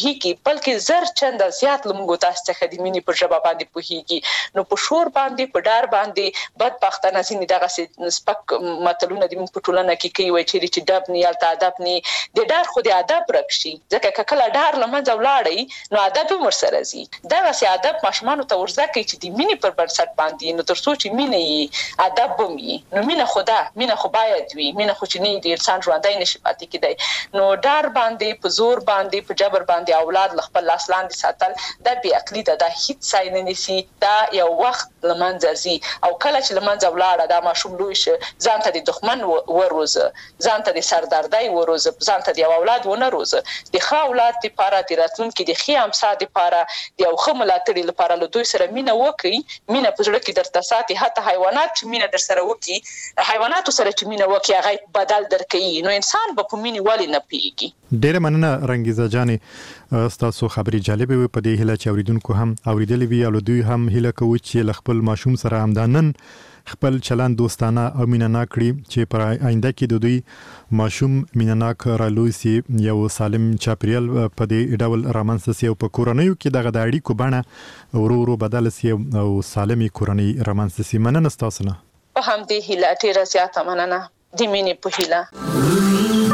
پوهیږي بلکې زر چنده زیات لمغو تاسو څخه د مینې په ژبه باندې پوهیږي نو په شور باندې په ډار باندې بدبختانه ځینې دغه سپک متلونه د موږ په ټولنه کې کوي چې ډب نه یالته ادب نه د ډار خو د ادب رکشي ځکه کله ډار لمنځه ولاړی نو ادب هم ورسره زی دغه سي ادب ماشومان ته ورزده کوي چې د مینې پر بنسټ باندې نو تر څو چې مینې یې ادب هم یې نو مینه خدا مینه خو باید وي مینه خو چې نه د انسان ژوندۍ نشي پاتې کېدای نو ډار باندې په زور باندې په جبر باندې اولاد خپل لاس لاندې ساتل د بی عقلی ده د هیڅ ځای نه نسی دا یو وخت لمنځه زی او کله چې لمنځه ولاړه دا ماشوم لوی شه ځان ته د دښمن وروزه ځان ته د سردردۍ وروزه ځان ته د اولاد ونه روزه د ښه اولاد لپاره د راتلونکي د ښه امسا لپاره د یو ښه ملاتړي لپاره له دوی سره مینه وکړي مینه په زړه کې درته ساتي حتی حیوانات چې مینه در سره وکړي حیواناتو سره چې مینه وکړي هغه بدل درکوي نو انسان به په مینې ولې نه پیږي ډېره مننه رنګیزه جانې ستاسو خبرې جالبې وي په دې هیله چې اوریدونکو هم اوریدلې وي او دوی هم هیله کوي چې خپل ماشوم سره همدانن خپل چلند دوستانه او مینناک کړي چې پر آینده کې د دوی ماشوم مینناک رالوي سي یو سالم چاپریال په دې ډول رامنځته سي او په کورنیو کې دغه د اړیکو بڼه ورو ورو بدل سي او سالمي کورنۍ رامنځته سي مننه تاسو نه په هم دې هیله ډیره زیاته مننه د مینې په هیله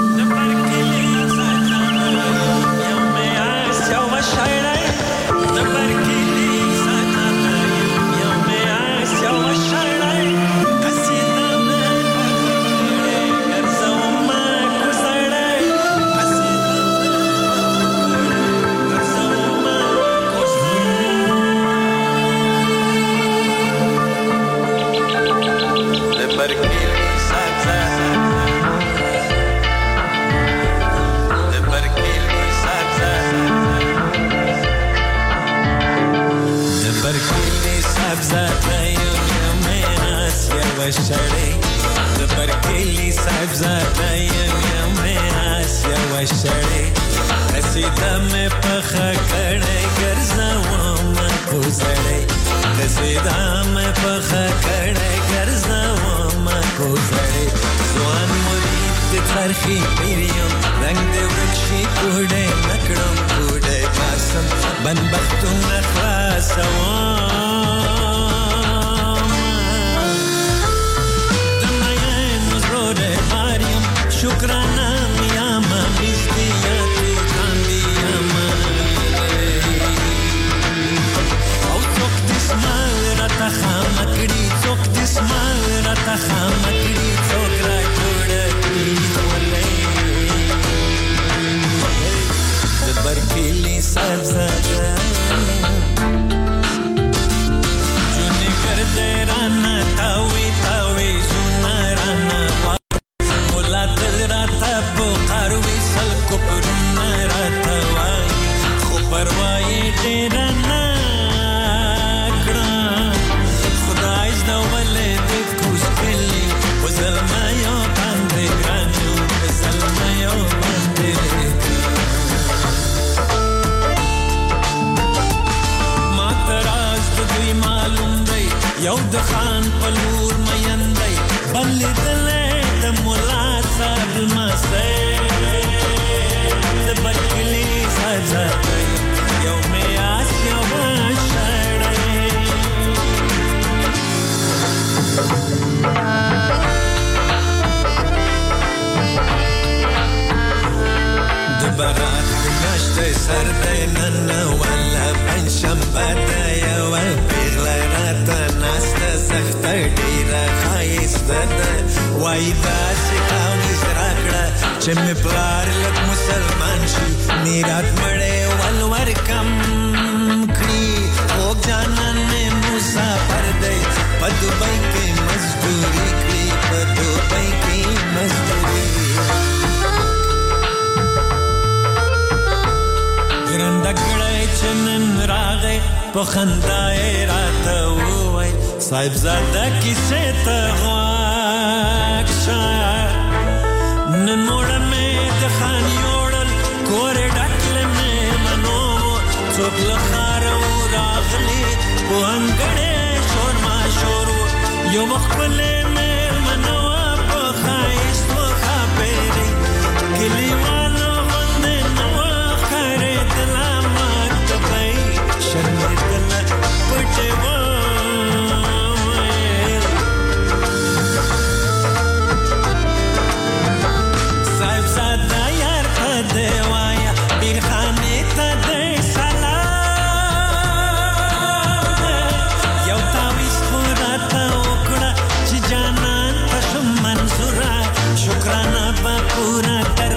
وشړې د برکلی صاحب زاده یم یم میراث یو وشړې رسیدم په خکړې ګرځوم کوزړې رسیدم په خکړې ګرځوم کوزړې ځوان مرید د ترخی پیریم رنگ د ورکشي کوډې نکړم کوډې پاسم بنبختونه خلاصوم شکرانه میاما میستیاتی کاندیاما او څوک دسمال راته خامکړي څوک دسمال راته خامکړي څوک را جوړ کړي ولې د برکلی سبزه جونې ګرځې رانا تاوي تاوي زونه رانا یو د خان پلور میندای بلې دلې د مولا صاحب مسته د برکلی سزا یو مې آس یو شړې د برات نشته سر دې نن ولا پنځم بده یو پیغله راته سخته ډیره خایسته ده وای داسې تاویز راکړه چې مې پلار لږ مسلمان شي میرات مړی ولور کم کړي خوږ جانان مې مسافر دی په دوبۍ کې مزدوري کړي په دوبۍ کې مزدوري ګرنده کړی چې نن راغی په خندا یې راته وویل صاحب زاده کیسه ته غواک شه نن موړه مې د خان یوړل کور ډکل مې منو څوک له خاره راغلی په انګړې شور ما شور یو مخبلې مې منو په ښایست وښاپېرې کلیوالو غوندې نو ښکارېدله रात